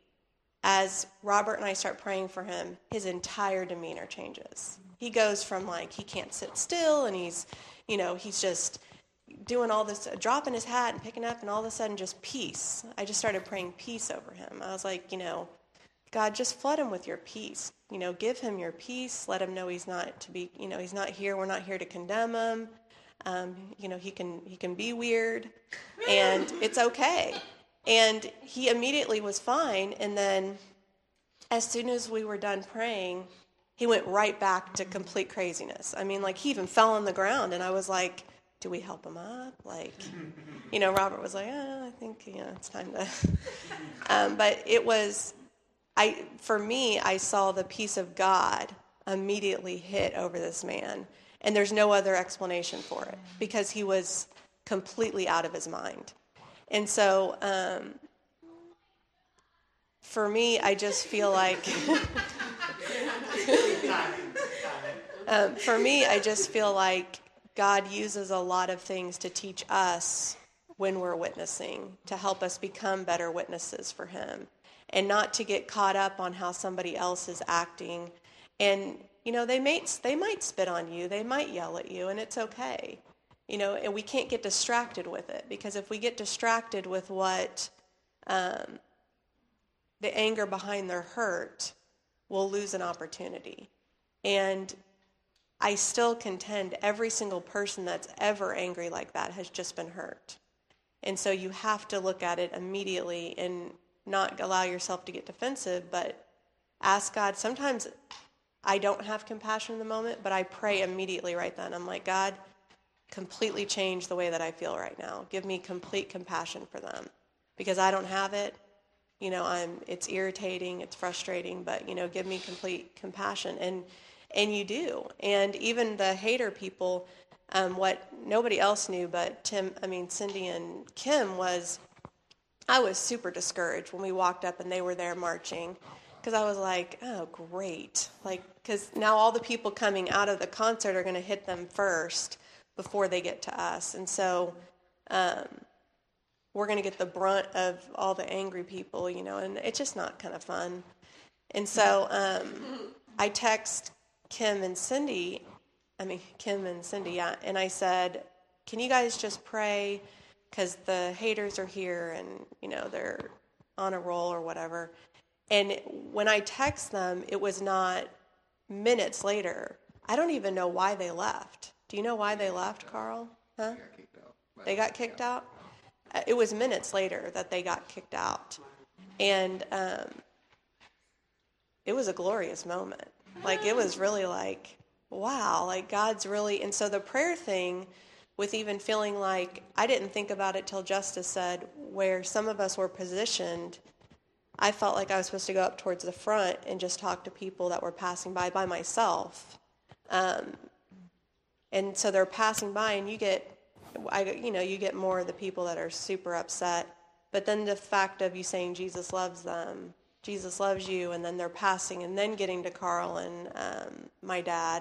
Speaker 7: as Robert and I start praying for him, his entire demeanor changes. He goes from, like, he can't sit still, and he's, you know, he's just doing all this, dropping his hat and picking up, and all of a sudden just peace. I just started praying peace over him. I was like, you know, God, just flood him with your peace. You know, give him your peace. Let him know he's not to be, you know, he's not here. We're not here to condemn him. Um, you know, he can he can be weird, and it's okay. And he immediately was fine. And then as soon as we were done praying, he went right back to complete craziness. I mean, like, he even fell on the ground, and I was like, do we help him up? Like, you know, Robert was like, oh, I think, you know, it's time to. um, but it was, I for me, I saw the peace of God immediately hit over this man. And there's no other explanation for it, because he was completely out of his mind. And so um, for me, I just feel like, um, for me, I just feel like God uses a lot of things to teach us when we're witnessing, to help us become better witnesses for him, and not to get caught up on how somebody else is acting. And you know, they might, they might spit on you, they might yell at you, and it's okay. You know, and we can't get distracted with it, because if we get distracted with what, um, the anger behind their hurt, we'll lose an opportunity. And I still contend every single person that's ever angry like that has just been hurt. And so you have to look at it immediately and not allow yourself to get defensive, but ask God. Sometimes I don't have compassion in the moment, but I pray immediately right then. I'm like, God, completely change the way that I feel right now. Give me complete compassion for them, because I don't have it. You know, I'm. It's irritating, it's frustrating, but, you know, give me complete compassion. And and you do. And even the hater people, um, what nobody else knew but Tim, I mean, Cindy and Kim was, I was super discouraged when we walked up and they were there marching, because I was like, oh, great. Like, because now all the people coming out of the concert are going to hit them first before they get to us. And so um, we're going to get the brunt of all the angry people, you know, and it's just not kind of fun. And so um, I text Kim and Cindy, I mean, Kim and Cindy, yeah, and I said, can you guys just pray, because the haters are here and, you know, they're on a roll or whatever. And when I text them, it was not minutes later. I don't even know why they left. Do you know why they left, Carl? Huh?
Speaker 3: They got kicked out.
Speaker 7: They got kicked out? Uh, It was minutes later that they got kicked out. And um, it was a glorious moment. Like, it was really like, wow, like God's really, and so the prayer thing with even feeling like, I didn't think about it till Justice said, where some of us were positioned, I felt like I was supposed to go up towards the front and just talk to people that were passing by by myself. Um, and so they're passing by, and you get, I, you know, you get more of the people that are super upset. But then the fact of you saying Jesus loves them, Jesus loves you, and then they're passing, and then getting to Carl and um, my dad,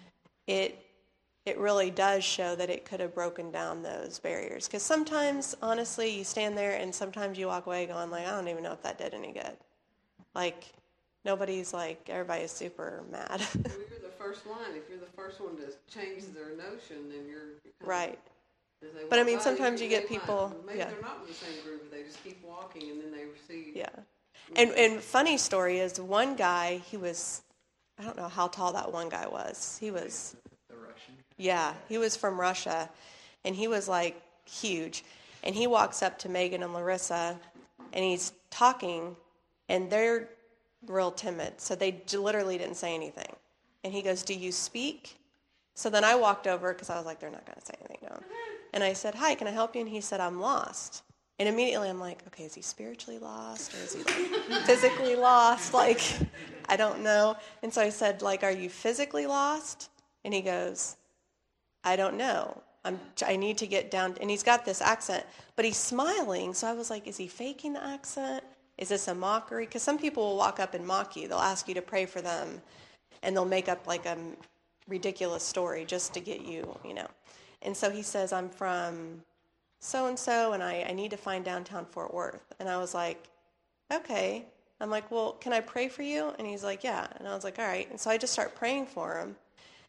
Speaker 7: it it really does show that it could have broken down those barriers. Because sometimes, honestly, you stand there, and sometimes you walk away going like, I don't even know if that did any good. Like, nobody's like, everybody's super mad.
Speaker 6: Well, you're the first one. If you're the first one to change their notion, then you're kind of-
Speaker 7: Right.
Speaker 6: as they
Speaker 7: But I
Speaker 6: walk
Speaker 7: mean,
Speaker 6: by,
Speaker 7: sometimes you
Speaker 6: they
Speaker 7: get
Speaker 6: might-
Speaker 7: people-
Speaker 6: Maybe
Speaker 7: yeah.
Speaker 6: they're not in the same group, but they just keep walking, and then they see.
Speaker 7: Yeah. And and funny story is, one guy, he was, I don't know how tall that one guy was. He was,
Speaker 3: The Russian.
Speaker 7: yeah, he was from Russia, and he was like huge. And he walks up to Megan and Larissa, and he's talking, and they're real timid, so they j- literally didn't say anything. And he goes, do you speak? So then I walked over, because I was like, they're not going to say anything to him. And I said, hi, can I help you? And he said, I'm lost. And immediately I'm like, okay, is he spiritually lost, or is he like physically lost? Like, I don't know. And so I said, like, are you physically lost? And he goes, I don't know. I'm, I need to get down. And he's got this accent, but he's smiling. So I was like, is he faking the accent? Is this a mockery? Because some people will walk up and mock you. They'll ask you to pray for them, and they'll make up like a ridiculous story just to get you, you know. And so he says, I'm from so-and-so, and I, I need to find downtown Fort Worth. And I was like, okay. I'm like, well, can I pray for you? And he's like, yeah. And I was like, all right. And so I just start praying for him.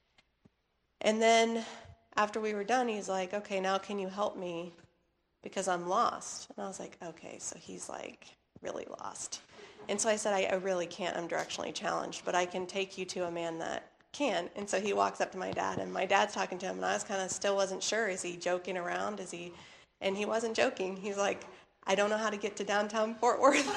Speaker 7: And then after we were done, he's like, okay, now can you help me, because I'm lost? And I was like, okay, so he's like really lost. And so I said, I, I really can't. I'm directionally challenged, but I can take you to a man that can. And so he walks up to my dad, and my dad's talking to him, and I was kind of still wasn't sure. Is he joking around? Is he? And he wasn't joking. He's like, I don't know how to get to downtown Fort Worth.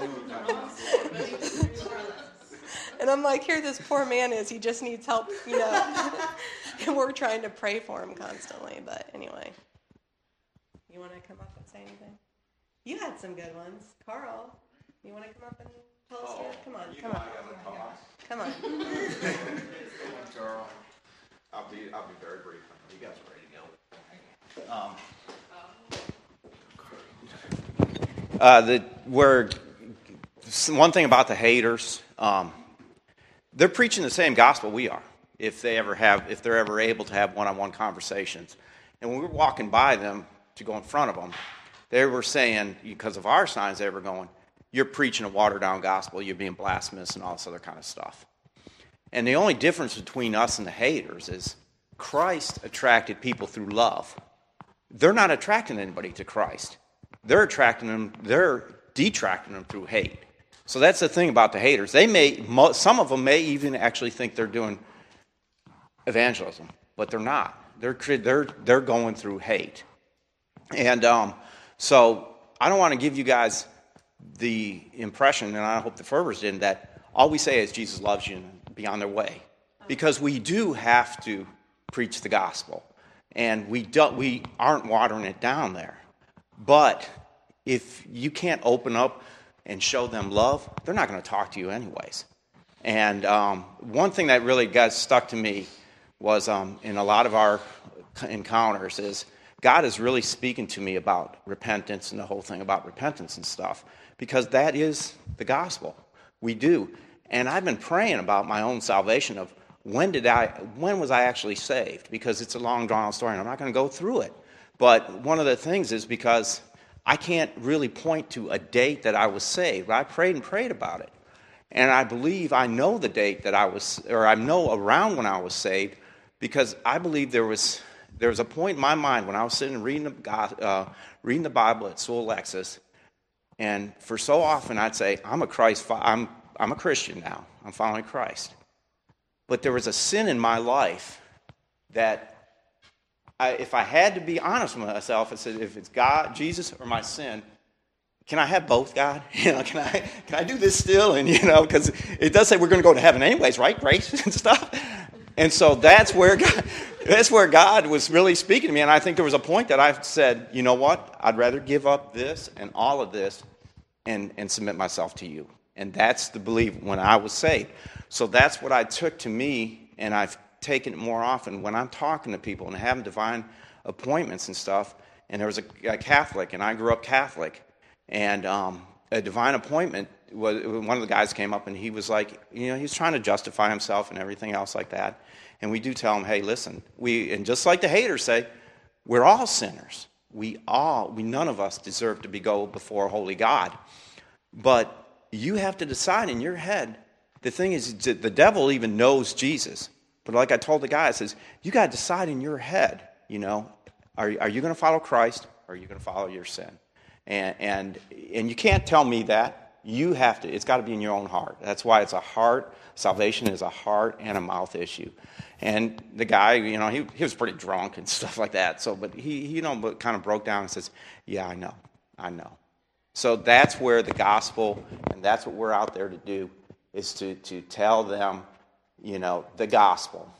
Speaker 7: And I'm like, here this poor man is. He just needs help, you know. And we're trying to pray for him constantly. But anyway, you want to come up and say anything? You had some good ones. Carl, you want to come up and tell us? Oh, come on, come on. Come on.
Speaker 9: Carl, I'll be I'll be very brief. I know you guys are ready to go. Um, uh, the where one thing about the haters, um, they're preaching the same gospel we are. If they ever have, if they're ever able to have one-on-one conversations, and when we were walking by them to go in front of them, they were saying, because of our signs, they were going, you're preaching a watered-down gospel, you're being blasphemous and all this other kind of stuff. And the only difference between us and the haters is Christ attracted people through love. They're not attracting anybody to Christ. They're attracting them, they're detracting them through hate. So that's the thing about the haters. They may, some of them may even actually think they're doing evangelism, but they're not. They're they're they're going through hate, and um, so I don't want to give you guys the impression, and I hope the Fervors didn't, that all we say is Jesus loves you and be on their way, because we do have to preach the gospel, and we don't we aren't watering it down there. But if you can't open up and show them love, they're not going to talk to you anyways. And um, one thing that really got stuck to me was um, in a lot of our encounters is God is really speaking to me about repentance and the whole thing about repentance and stuff, because that is the gospel. We do. And I've been praying about my own salvation of when did I, when was I actually saved? Because it's a long drawn out story and I'm not going to go through it. But one of the things is because I can't really point to a date that I was saved. But I prayed and prayed about it. And I believe I know the date that I was, or I know around when I was saved, because I believe there was there was a point in my mind when I was sitting and reading the, God, uh, reading the Bible at Sewell Lexus, and for so often I'd say, I'm a Christ, I'm I'm a Christian now. I'm following Christ. But there was a sin in my life that I, if I had to be honest with myself, I said, if it's God, Jesus, or my sin, can I have both, God? You know, can I can I do this still? And you know, because it does say we're going to go to heaven anyways, right? Grace and stuff. And so that's where God, that's where God was really speaking to me. And I think there was a point that I said, you know what? I'd rather give up this and all of this and, and submit myself to you. And that's the belief when I was saved. So that's what I took to me, and I've taken it more often when I'm talking to people and having divine appointments and stuff. And there was a, a Catholic, and I grew up Catholic. And um, a divine appointment, was, one of the guys came up and he was like, you know, he was trying to justify himself and everything else like that. And we do tell him, hey, listen, we, and just like the haters say, we're all sinners. We all, we none of us deserve to be go before a holy God. But you have to decide in your head. The thing is, the devil even knows Jesus. But like I told the guy, I says, you got to decide in your head, you know, are, are you going to follow Christ or are you going to follow your sin? And, and and you can't tell me that. You have to, it's got to be in your own heart. That's why it's a heart, salvation is a heart and a mouth issue. And the guy, you know, he he was pretty drunk and stuff like that. So, but he, he you know, but kind of broke down and says, yeah, I know, I know. So that's where the gospel, and that's what we're out there to do, is to, to tell them, you know, the gospel.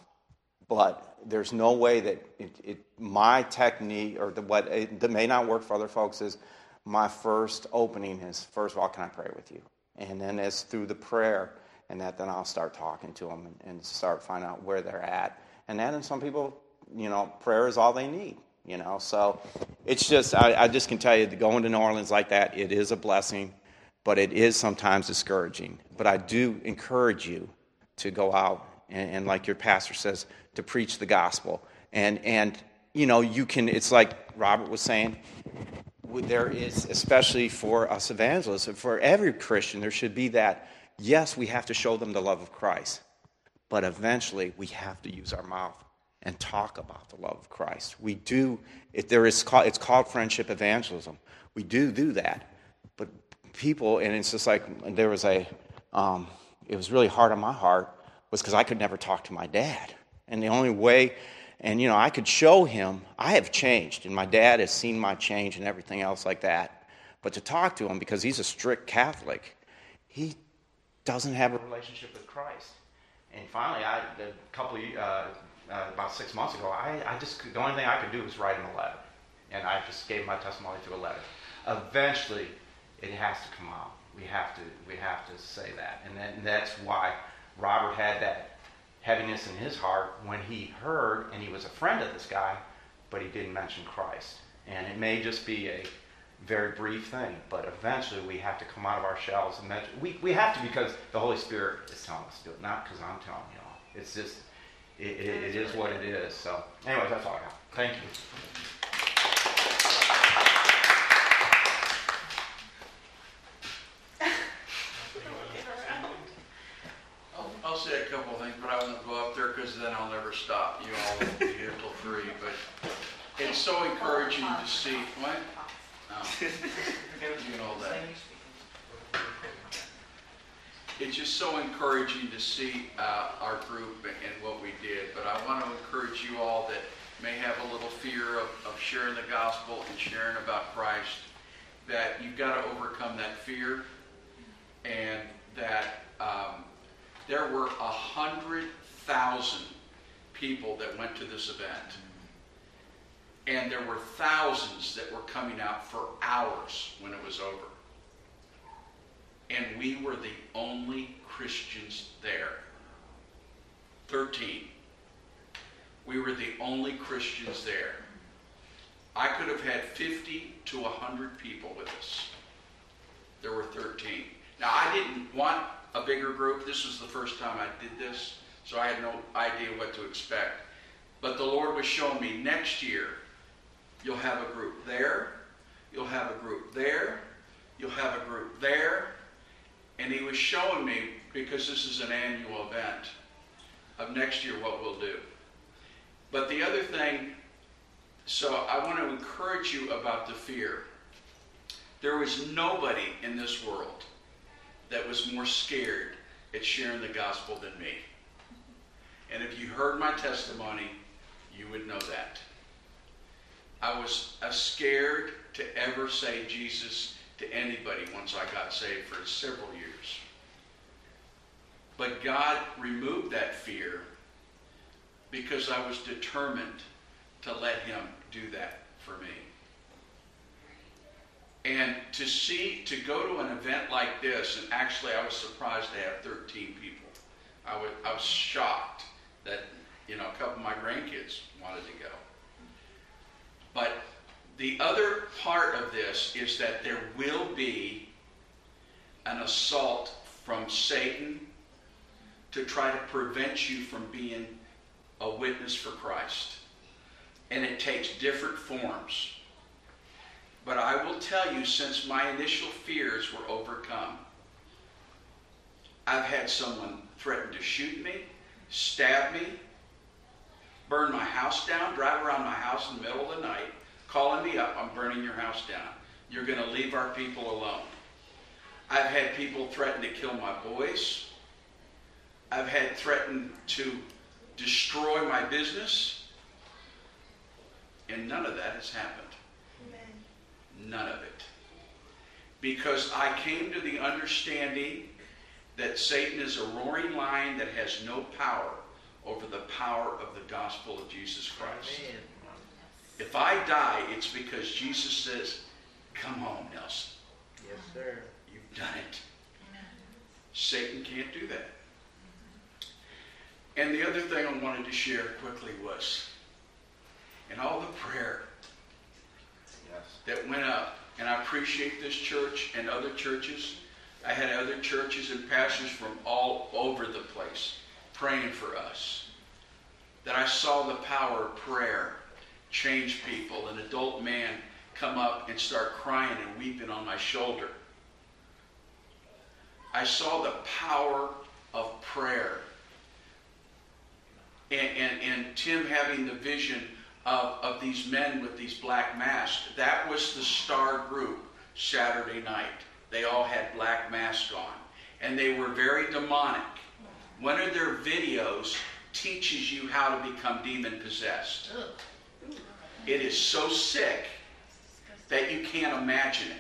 Speaker 9: But there's no way that it, it, my technique, or the, what it, that may not work for other folks, is my first opening is, first of all, can I pray with you? And then it's through the prayer, and that then I'll start talking to them and, and start finding out where they're at. And then, and some people, you know, prayer is all they need, you know. So it's just, I, I just can tell you that going to New Orleans like that, it is a blessing, but it is sometimes discouraging. But I do encourage you to go out and, and like your pastor says, to preach the gospel. And, and you know, you can, it's like Robert was saying, there is, especially for us evangelists, and for every Christian, there should be that, yes, we have to show them the love of Christ, but eventually we have to use our mouth and talk about the love of Christ. We do, if there is, it's called friendship evangelism. We do do that, but people, and it's just like, there was a, um, it was really hard on my heart, was because I could never talk to my dad. And the only way, and, you know, I could show him, I have changed, and my dad has seen my change and everything else like that. But to talk to him, because he's a strict Catholic, he doesn't have a relationship with Christ. And finally, I, a couple of, uh, uh, about six months ago, I, I just, the only thing I could do was write him a letter. And I just gave my testimony through a letter. Eventually, it has to come out. We have to, we have to say that. And, then, and that's why Robert had that heaviness in his heart when he heard, and he was a friend of this guy, but he didn't mention Christ. And it may just be a very brief thing, but eventually we have to come out of our shells and mention, we, we have to, because the Holy Spirit is telling us to do it, not because I'm telling you all. It's just, it, it, it is what it is. So anyways, that's all I got. Thank you.
Speaker 10: I'll say a couple of things, but I won't go up there because then I'll never stop. You all will be here till three. But it's so encouraging to see. What? No. You know that. it's just so encouraging to see uh, our group and what we did. But I want to encourage you all that may have a little fear of, of sharing the gospel and sharing about Christ, that you've got to overcome that fear, and that um, there were a hundred thousand people that went to this event. And there were thousands that were coming out for hours when it was over. And we were the only Christians there. thirteen. We were the only Christians there. I could have had fifty to one hundred people with us. There were thirteen. Now, I didn't want a bigger group. This was the first time I did this, so I had no idea what to expect. But the Lord was showing me, next year, you'll have a group there, you'll have a group there, you'll have a group there. And he was showing me, because this is an annual event, of next year what we'll do. But the other thing, so I want to encourage you about the fear. There was nobody in this world that was more scared at sharing the gospel than me. And if you heard my testimony, you would know that. I was uh, scared to ever say Jesus to anybody once I got saved for several years. But God removed that fear because I was determined to let him do that for me. And to see, to go to an event like this, and actually I was surprised to have thirteen people. I was, I was shocked that, you know, a couple of my grandkids wanted to go. But the other part of this is that there will be an assault from Satan to try to prevent you from being a witness for Christ. And it takes different forms. But I will tell you, since my initial fears were overcome, I've had someone threaten to shoot me, stab me, burn my house down, drive around my house in the middle of the night, calling me up, I'm burning your house down. You're going to leave our people alone. I've had people threaten to kill my boys. I've had threatened to destroy my business. And none of that has happened. Amen. None of it. Because I came to the understanding that Satan is a roaring lion that has no power over the power of the gospel of Jesus Christ. Amen. If I die, it's because Jesus says, come home, Nelson.
Speaker 3: Yes, sir.
Speaker 10: You've done it. Amen. Satan can't do that. And the other thing I wanted to share quickly was, in all the prayer yes. that went up, and I appreciate this church and other churches. I had other churches and pastors from all over the place praying for us. That I saw the power of prayer change people. An adult man come up and start crying and weeping on my shoulder. I saw the power of prayer. And, and, and Tim having the vision of, of these men with these black masks. That was the star group Saturday night. They all had black masks on. And they were very demonic. One of their videos teaches you how to become demon-possessed. It is so sick that you can't imagine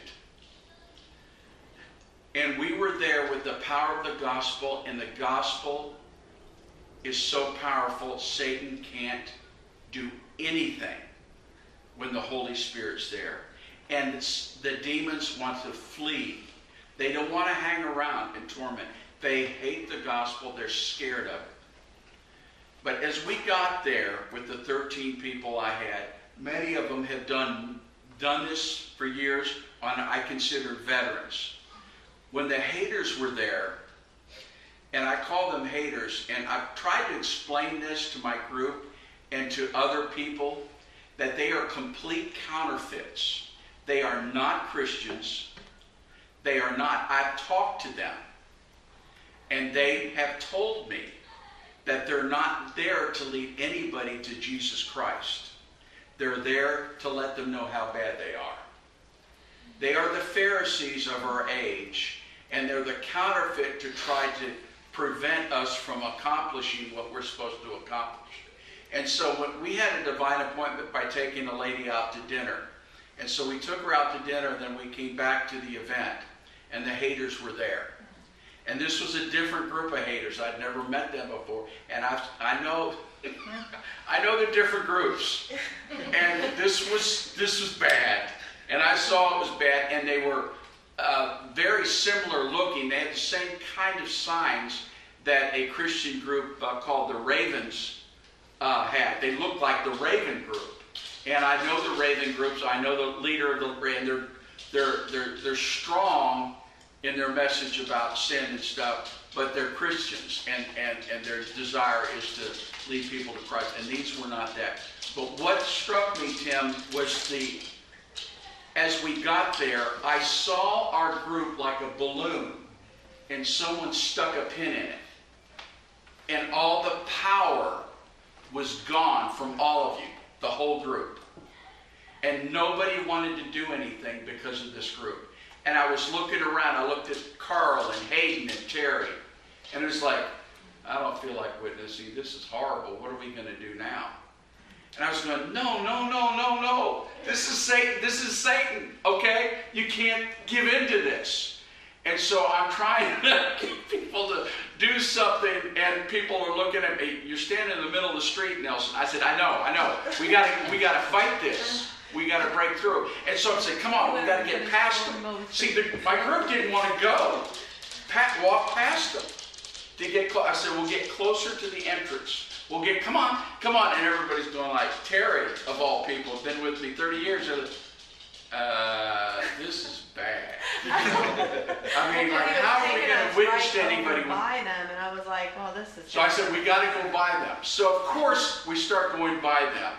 Speaker 10: it. And we were there with the power of the gospel, and the gospel is so powerful, Satan can't do anything when the Holy Spirit's there. And the demons want to flee. They don't want to hang around and torment. They hate the gospel. They're scared of it. But as we got there with the thirteen people I had, many of them have done, done this for years, and I consider veterans. When the haters were there, and I call them haters, and I've tried to explain this to my group and to other people, that they are complete counterfeits. They are not Christians. They are not. I've talked to them, and they have told me that they're not there to lead anybody to Jesus Christ. They're there to let them know how bad they are. They are the Pharisees of our age, And they're the counterfeit to try to prevent us from accomplishing what we're supposed to accomplish. And so when we had a divine appointment by taking a lady out to dinner. And so we took her out to dinner, and then we came back to the event, and the haters were there. And this was a different group of haters. I'd never met them before. And I, I know I know the different groups. And this was this was bad. And I saw it was bad, and they were uh, very similar looking. They had the same kind of signs that a Christian group uh, called the Ravens uh, had. They looked like the Raven group. And I know the Raven groups. I know the leader of the Raven. They're, they're, they're, they're strong in their message about sin and stuff, but they're Christians, and, and, and their desire is to lead people to Christ. And these were not that. But what struck me, Tim, was the, as we got there, I saw our group like a balloon, and someone stuck a pin in it. And all the power was gone from all of you, the whole group. And nobody wanted to do anything because of this group. And I was looking around. I looked at Carl and Hayden and Terry. And it was like, I don't feel like witnessing. This is horrible. What are we going to do now? And I was going, no, no, no, no, no. This is Satan. This is Satan. Okay? You can't give in to this. And so I'm trying to get people to do something, and people are looking at me. You're standing in the middle of the street, Nelson. I said, I know, I know. We got to, we got to fight this. We got to break through. And so I'm saying, come on, we got to get past them. See, the, my group didn't want to go. Pat, walk past them. To get close. I said, we'll get closer to the entrance. We'll get, come on, come on. And everybody's going like, Terry, of all people, has been with me thirty years. They're like, uh, this is bad. I mean, like, how are we going to witness to anybody?
Speaker 11: By them, and I was like, well, this is.
Speaker 10: So I said, we got to go by them. So of course we start going by them.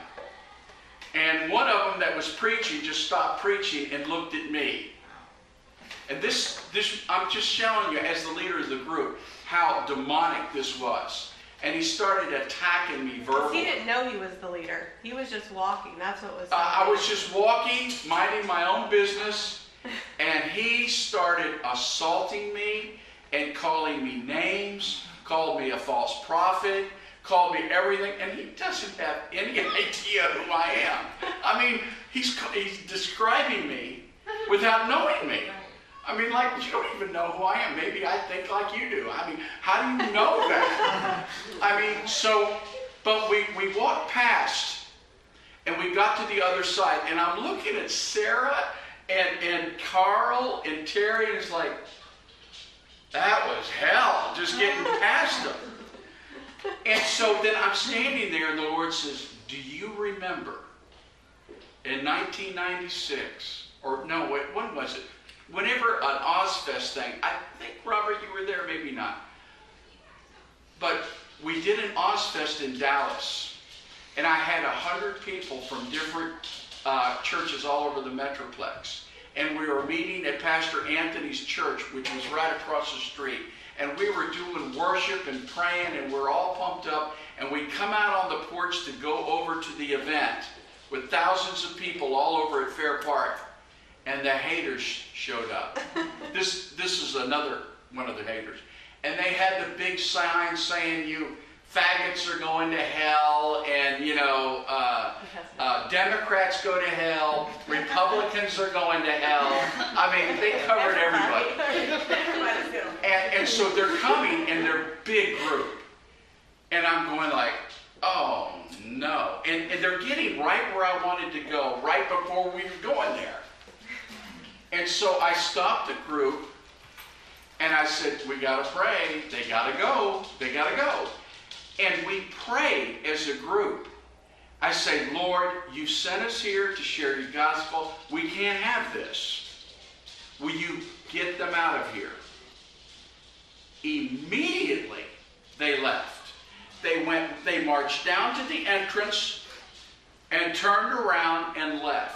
Speaker 10: And one of them that was preaching just stopped preaching and looked at me. And this, this, I'm just showing you as the leader of the group how demonic this was. And he started attacking me verbally.
Speaker 11: He didn't know he was the leader. He was just walking. That's what was.
Speaker 10: Uh, I was just walking, minding my own business, and he started assaulting me and calling me names, called me a false prophet, called me everything, and he doesn't have any idea who I am. I mean, he's he's describing me without knowing me. I mean, like, you don't even know who I am. Maybe I think like you do. I mean, how do you know that? I mean, so, but we, we walked past, and we got to the other side, and I'm looking at Sarah and, and Carl and Terry, and it's like, that was hell, just getting past them. And so then I'm standing there, and the Lord says, do you remember in nineteen ninety-six, or no, wait, when was it? Whenever an Ozfest thing, I think, Robert, you were there, maybe not. But we did an Ozfest in Dallas, and I had a hundred people from different uh, churches all over the Metroplex. And we were meeting at Pastor Anthony's church, which was right across the street. And we were doing worship and praying, and we're all pumped up. And we come out on the porch to go over to the event with thousands of people all over at Fair Park. And the haters showed up. This this is another one of the haters. And they had the big sign saying, you faggots are going to hell, and, you know, uh, uh, Democrats go to hell, Republicans are going to hell. I mean, they covered everybody. And, and so they're coming in their big group. And I'm going like, oh, no. And, and they're getting right where I wanted to go, right before we were going there. And so I stopped the group, and I said, we got to pray. They got to go. They got to go. And we prayed as a group. I say, Lord, you sent us here to share your gospel. We can't have this. Will you get them out of here? Immediately, they left. They went, they marched down to the entrance and turned around and left.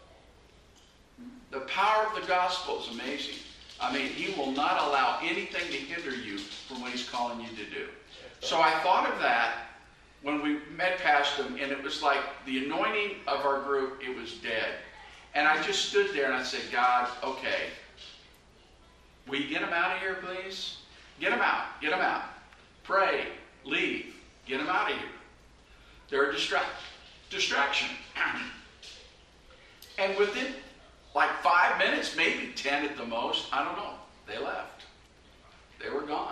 Speaker 10: The power of the gospel is amazing. I mean, he will not allow anything to hinder you from what he's calling you to do. So I thought of that when we met past him, and it was like the anointing of our group, it was dead. And I just stood there and I said, God, okay, Will you get them out of here, please? Get them out. Get them out. Pray. Leave. Get them out of here. They're a distra- distraction. And within like five minutes, maybe ten at the most, I don't know, they left. They were gone.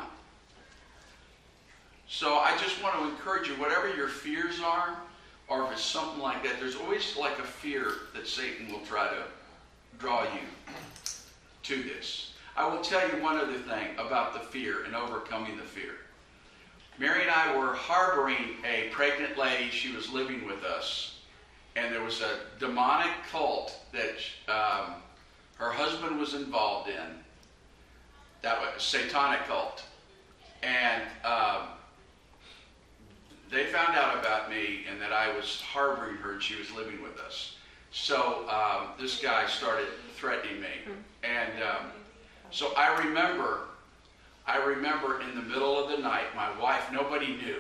Speaker 10: So I just want to encourage you, whatever your fears are, or if it's something like that, there's always like a fear that Satan will try to draw you to this. I will tell you one other thing about the fear and overcoming the fear. Mary and I were harboring a pregnant lady. She was living with us. And there was a demonic cult that um, her husband was involved in. That was a satanic cult. And um, they found out about me and that I was harboring her and she was living with us. So um, this guy started threatening me. And um, so I remember, I remember in the middle of the night, my wife, nobody knew,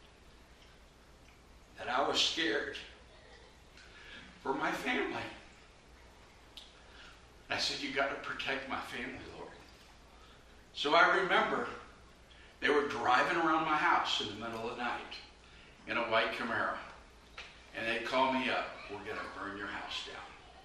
Speaker 10: that I was scared for my family. I said, you got to protect my family, Lord. So I remember they were driving around my house in the middle of the night in a white Camaro. And they called me up, we're going to burn your house down.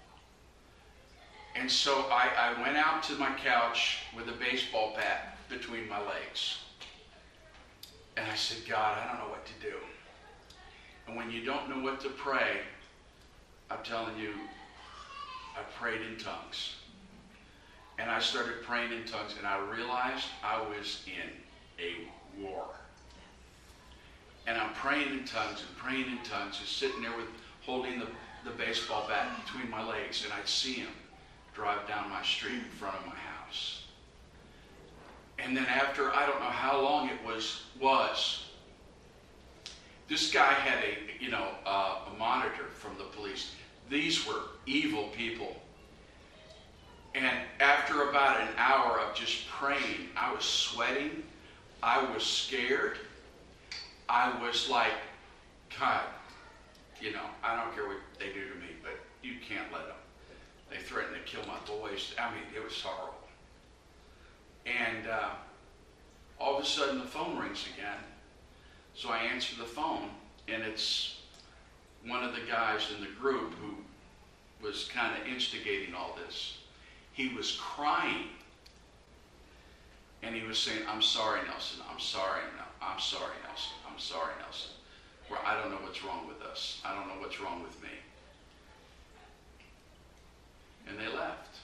Speaker 10: And so I, I went out to my couch with a baseball bat between my legs. And I said, God, I don't know what to do. And when you don't know what to pray, I'm telling you, I prayed in tongues. And I started praying in tongues, and I realized I was in a war. And I'm praying in tongues and praying in tongues, just sitting there with holding the, the baseball bat between my legs, and I'd see him drive down my street in front of my house. And then after, I don't know how long it was, was this guy had a, you know, uh, a monitor from the police. These were evil people. And after about an hour of just praying, I was sweating. I was scared. I was like, God, you know, I don't care what they do to me, but you can't let them. They threatened to kill my boys. I mean, it was horrible. And uh, all of a sudden the phone rings again. So I answer the phone, and it's one of the guys in the group who was kind of instigating all this. He was crying. And he was saying, I'm sorry, Nelson. I'm sorry. No, I'm sorry, Nelson. I'm sorry, Nelson. Well, I don't know what's wrong with us. I don't know what's wrong with me. And they left.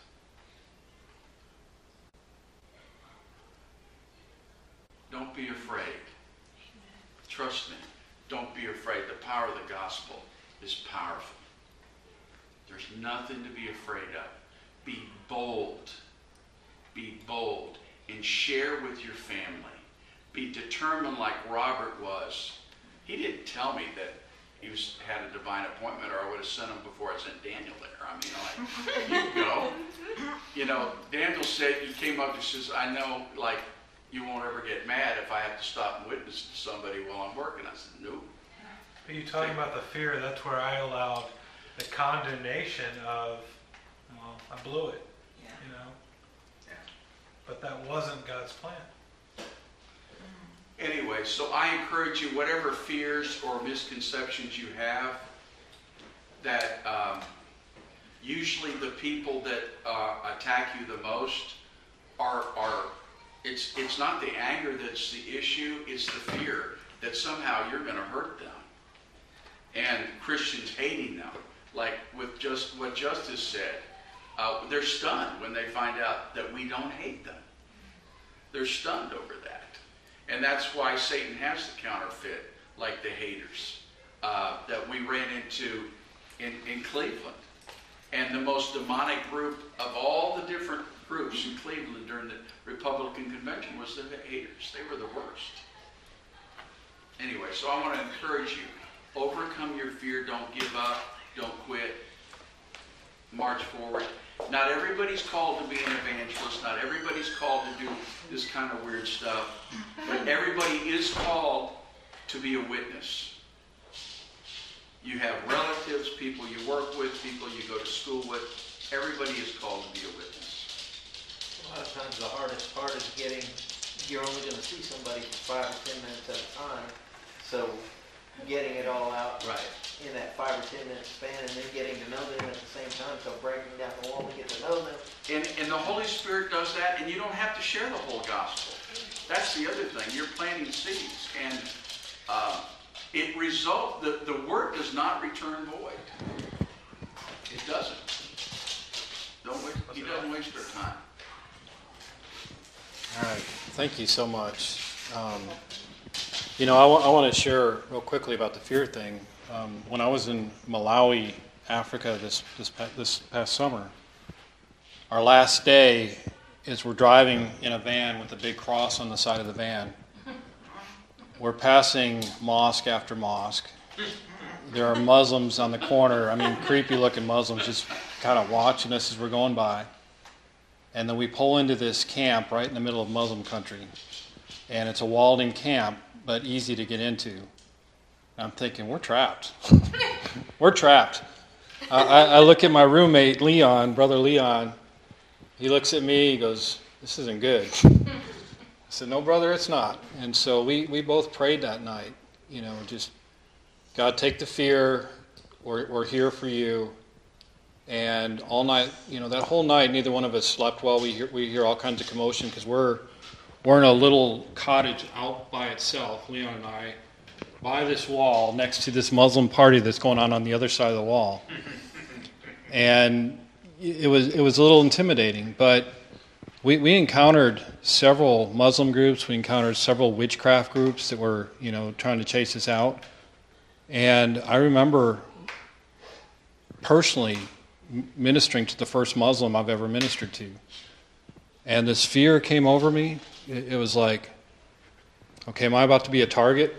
Speaker 10: Don't be afraid. Trust me. Don't be afraid. The power of the gospel is powerful. There's nothing to be afraid of. Be bold. Be bold. And share with your family. Be determined like Robert was. He didn't tell me that he was had a divine appointment, or I would have sent him before I sent Daniel there. I mean, like, you go. You know, Daniel said, he came up and says, I know, like, you won't ever get mad if I have to stop and witness to somebody while I'm working. I said, no.
Speaker 2: But you talking about the fear, that's where I allowed the condemnation of, well, I blew it,
Speaker 3: Yeah.
Speaker 2: you know.
Speaker 3: Yeah.
Speaker 2: But that wasn't God's plan.
Speaker 10: Anyway, so I encourage you, whatever fears or misconceptions you have, that um, usually the people that uh, attack you the most are, are it's, it's not the anger that's the issue, it's the fear that somehow you're going to hurt them. And Christians hating them, like with just what Justice said, uh, they're stunned when they find out that we don't hate them. They're stunned over that. And that's why Satan has the counterfeit, like the haters, uh, that we ran into in, in Cleveland. And the most demonic group of all the different groups in Cleveland during the Republican convention was the haters. They were the worst. Anyway, so I want to encourage you, overcome your fear, don't give up, don't quit, march forward. Not everybody's called to be an evangelist. Not everybody's called to do this kind of weird stuff. But everybody is called to be a witness. You have relatives, people you work with, people you go to school with. Everybody is called to be a witness.
Speaker 3: A lot of times the hardest part is getting, you're only going to see somebody for five or ten minutes at a time. So getting it all out
Speaker 10: Right.
Speaker 3: in that five or ten minute span and then getting to know them at the same time. So breaking down the wall and get to know them.
Speaker 10: And, and the Holy Spirit does that, and you don't have to share the whole gospel. That's the other thing. You're planting seeds, and uh, it result. The, the word does not return void. It doesn't. Don't waste, he doesn't waste our time.
Speaker 1: All right. Thank you so much. Um, you know, I, w- I want to share real quickly about the fear thing. Um, when I was in Malawi, Africa, this this pa- this past summer, our last day is we're driving in a van with a big cross on the side of the van. We're passing mosque after mosque. There are Muslims on the corner. I mean, creepy-looking Muslims just kind of watching us as we're going by. And then we pull into this camp right in the middle of Muslim country. And it's a walled-in camp, but easy to get into. And I'm thinking, we're trapped. We're trapped. I, I, I look at my roommate, Leon, brother Leon. He looks at me, he goes, this isn't good. I said, no, brother, it's not. And so we, we both prayed that night, you know, just, God, take the fear. We're, we're here for you. And all night, you know, that whole night, neither one of us slept well. We hear, we hear all kinds of commotion because we're, we're in a little cottage out by itself, Leon and I, by this wall next to this Muslim party that's going on on the other side of the wall. And it was it was a little intimidating, but we, we encountered several Muslim groups. We encountered several witchcraft groups that were, you know, trying to chase us out. And I remember personally ministering to the first Muslim I've ever ministered to. And this fear came over me. It, it was like, okay, am I about to be a target?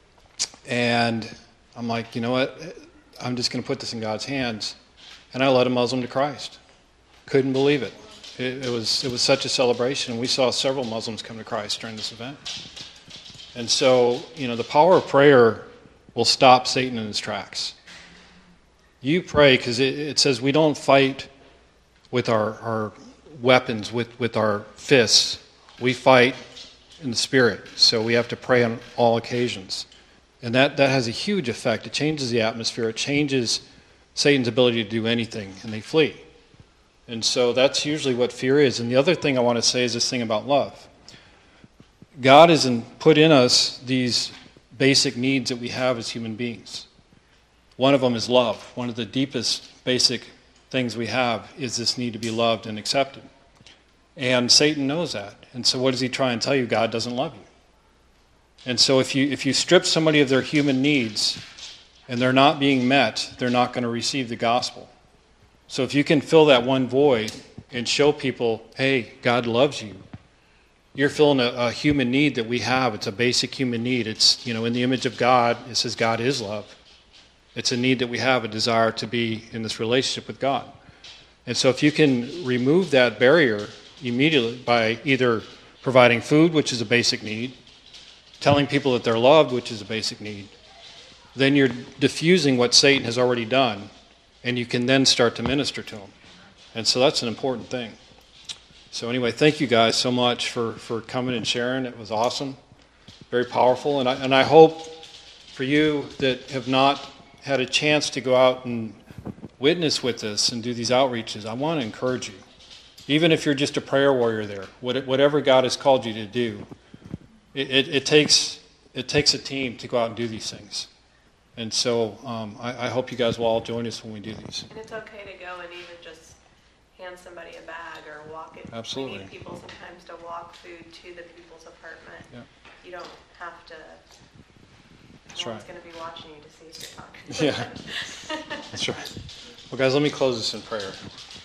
Speaker 1: And I'm like, you know what? I'm just going to put this in God's hands. And I led a Muslim to Christ. Couldn't believe it. It, it was it was such a celebration. We saw several Muslims come to Christ during this event. And so, you know, the power of prayer will stop Satan in his tracks. You pray because it, it says we don't fight with our, our weapons, with, with our fists. We fight in the Spirit. So we have to pray on all occasions. And that, that has a huge effect. It changes the atmosphere. It changes Satan's ability to do anything, and they flee. And so that's usually what fear is. And the other thing I want to say is this thing about love. God has put in us these basic needs that we have as human beings. One of them is love. One of the deepest basic things we have is this need to be loved and accepted. And Satan knows that. And so what does he try and tell you? God doesn't love you. And so if you if you strip somebody of their human needs and they're not being met, they're not going to receive the gospel. So if you can fill that one void and show people, hey, God loves you, you're filling a, a human need that we have. It's a basic human need. It's, you know, in the image of God, it says God is love. It's a need that we have, a desire to be in this relationship with God. And so if you can remove that barrier immediately by either providing food, which is a basic need, telling people that they're loved, which is a basic need, then you're diffusing what Satan has already done, and you can then start to minister to him. And so that's an important thing. So anyway, thank you guys so much for, for coming and sharing. It was awesome, very powerful. And I, and I hope for you that have not had a chance to go out and witness with us and do these outreaches, I want to encourage you. Even if you're just a prayer warrior there, whatever God has called you to do, it, it, it takes it takes a team to go out and do these things. And so um, I, I hope you guys will all join us when we do these.
Speaker 7: And it's okay to go and even just hand somebody a bag or walk it.
Speaker 1: Absolutely.
Speaker 7: We need people sometimes to walk food to the people's apartment.
Speaker 1: Yeah.
Speaker 7: You don't have to.
Speaker 1: That's
Speaker 7: no one's
Speaker 1: right.
Speaker 7: going to be watching you to see if you're talking.
Speaker 1: Yeah. That's right. Well, guys, let me close this in prayer.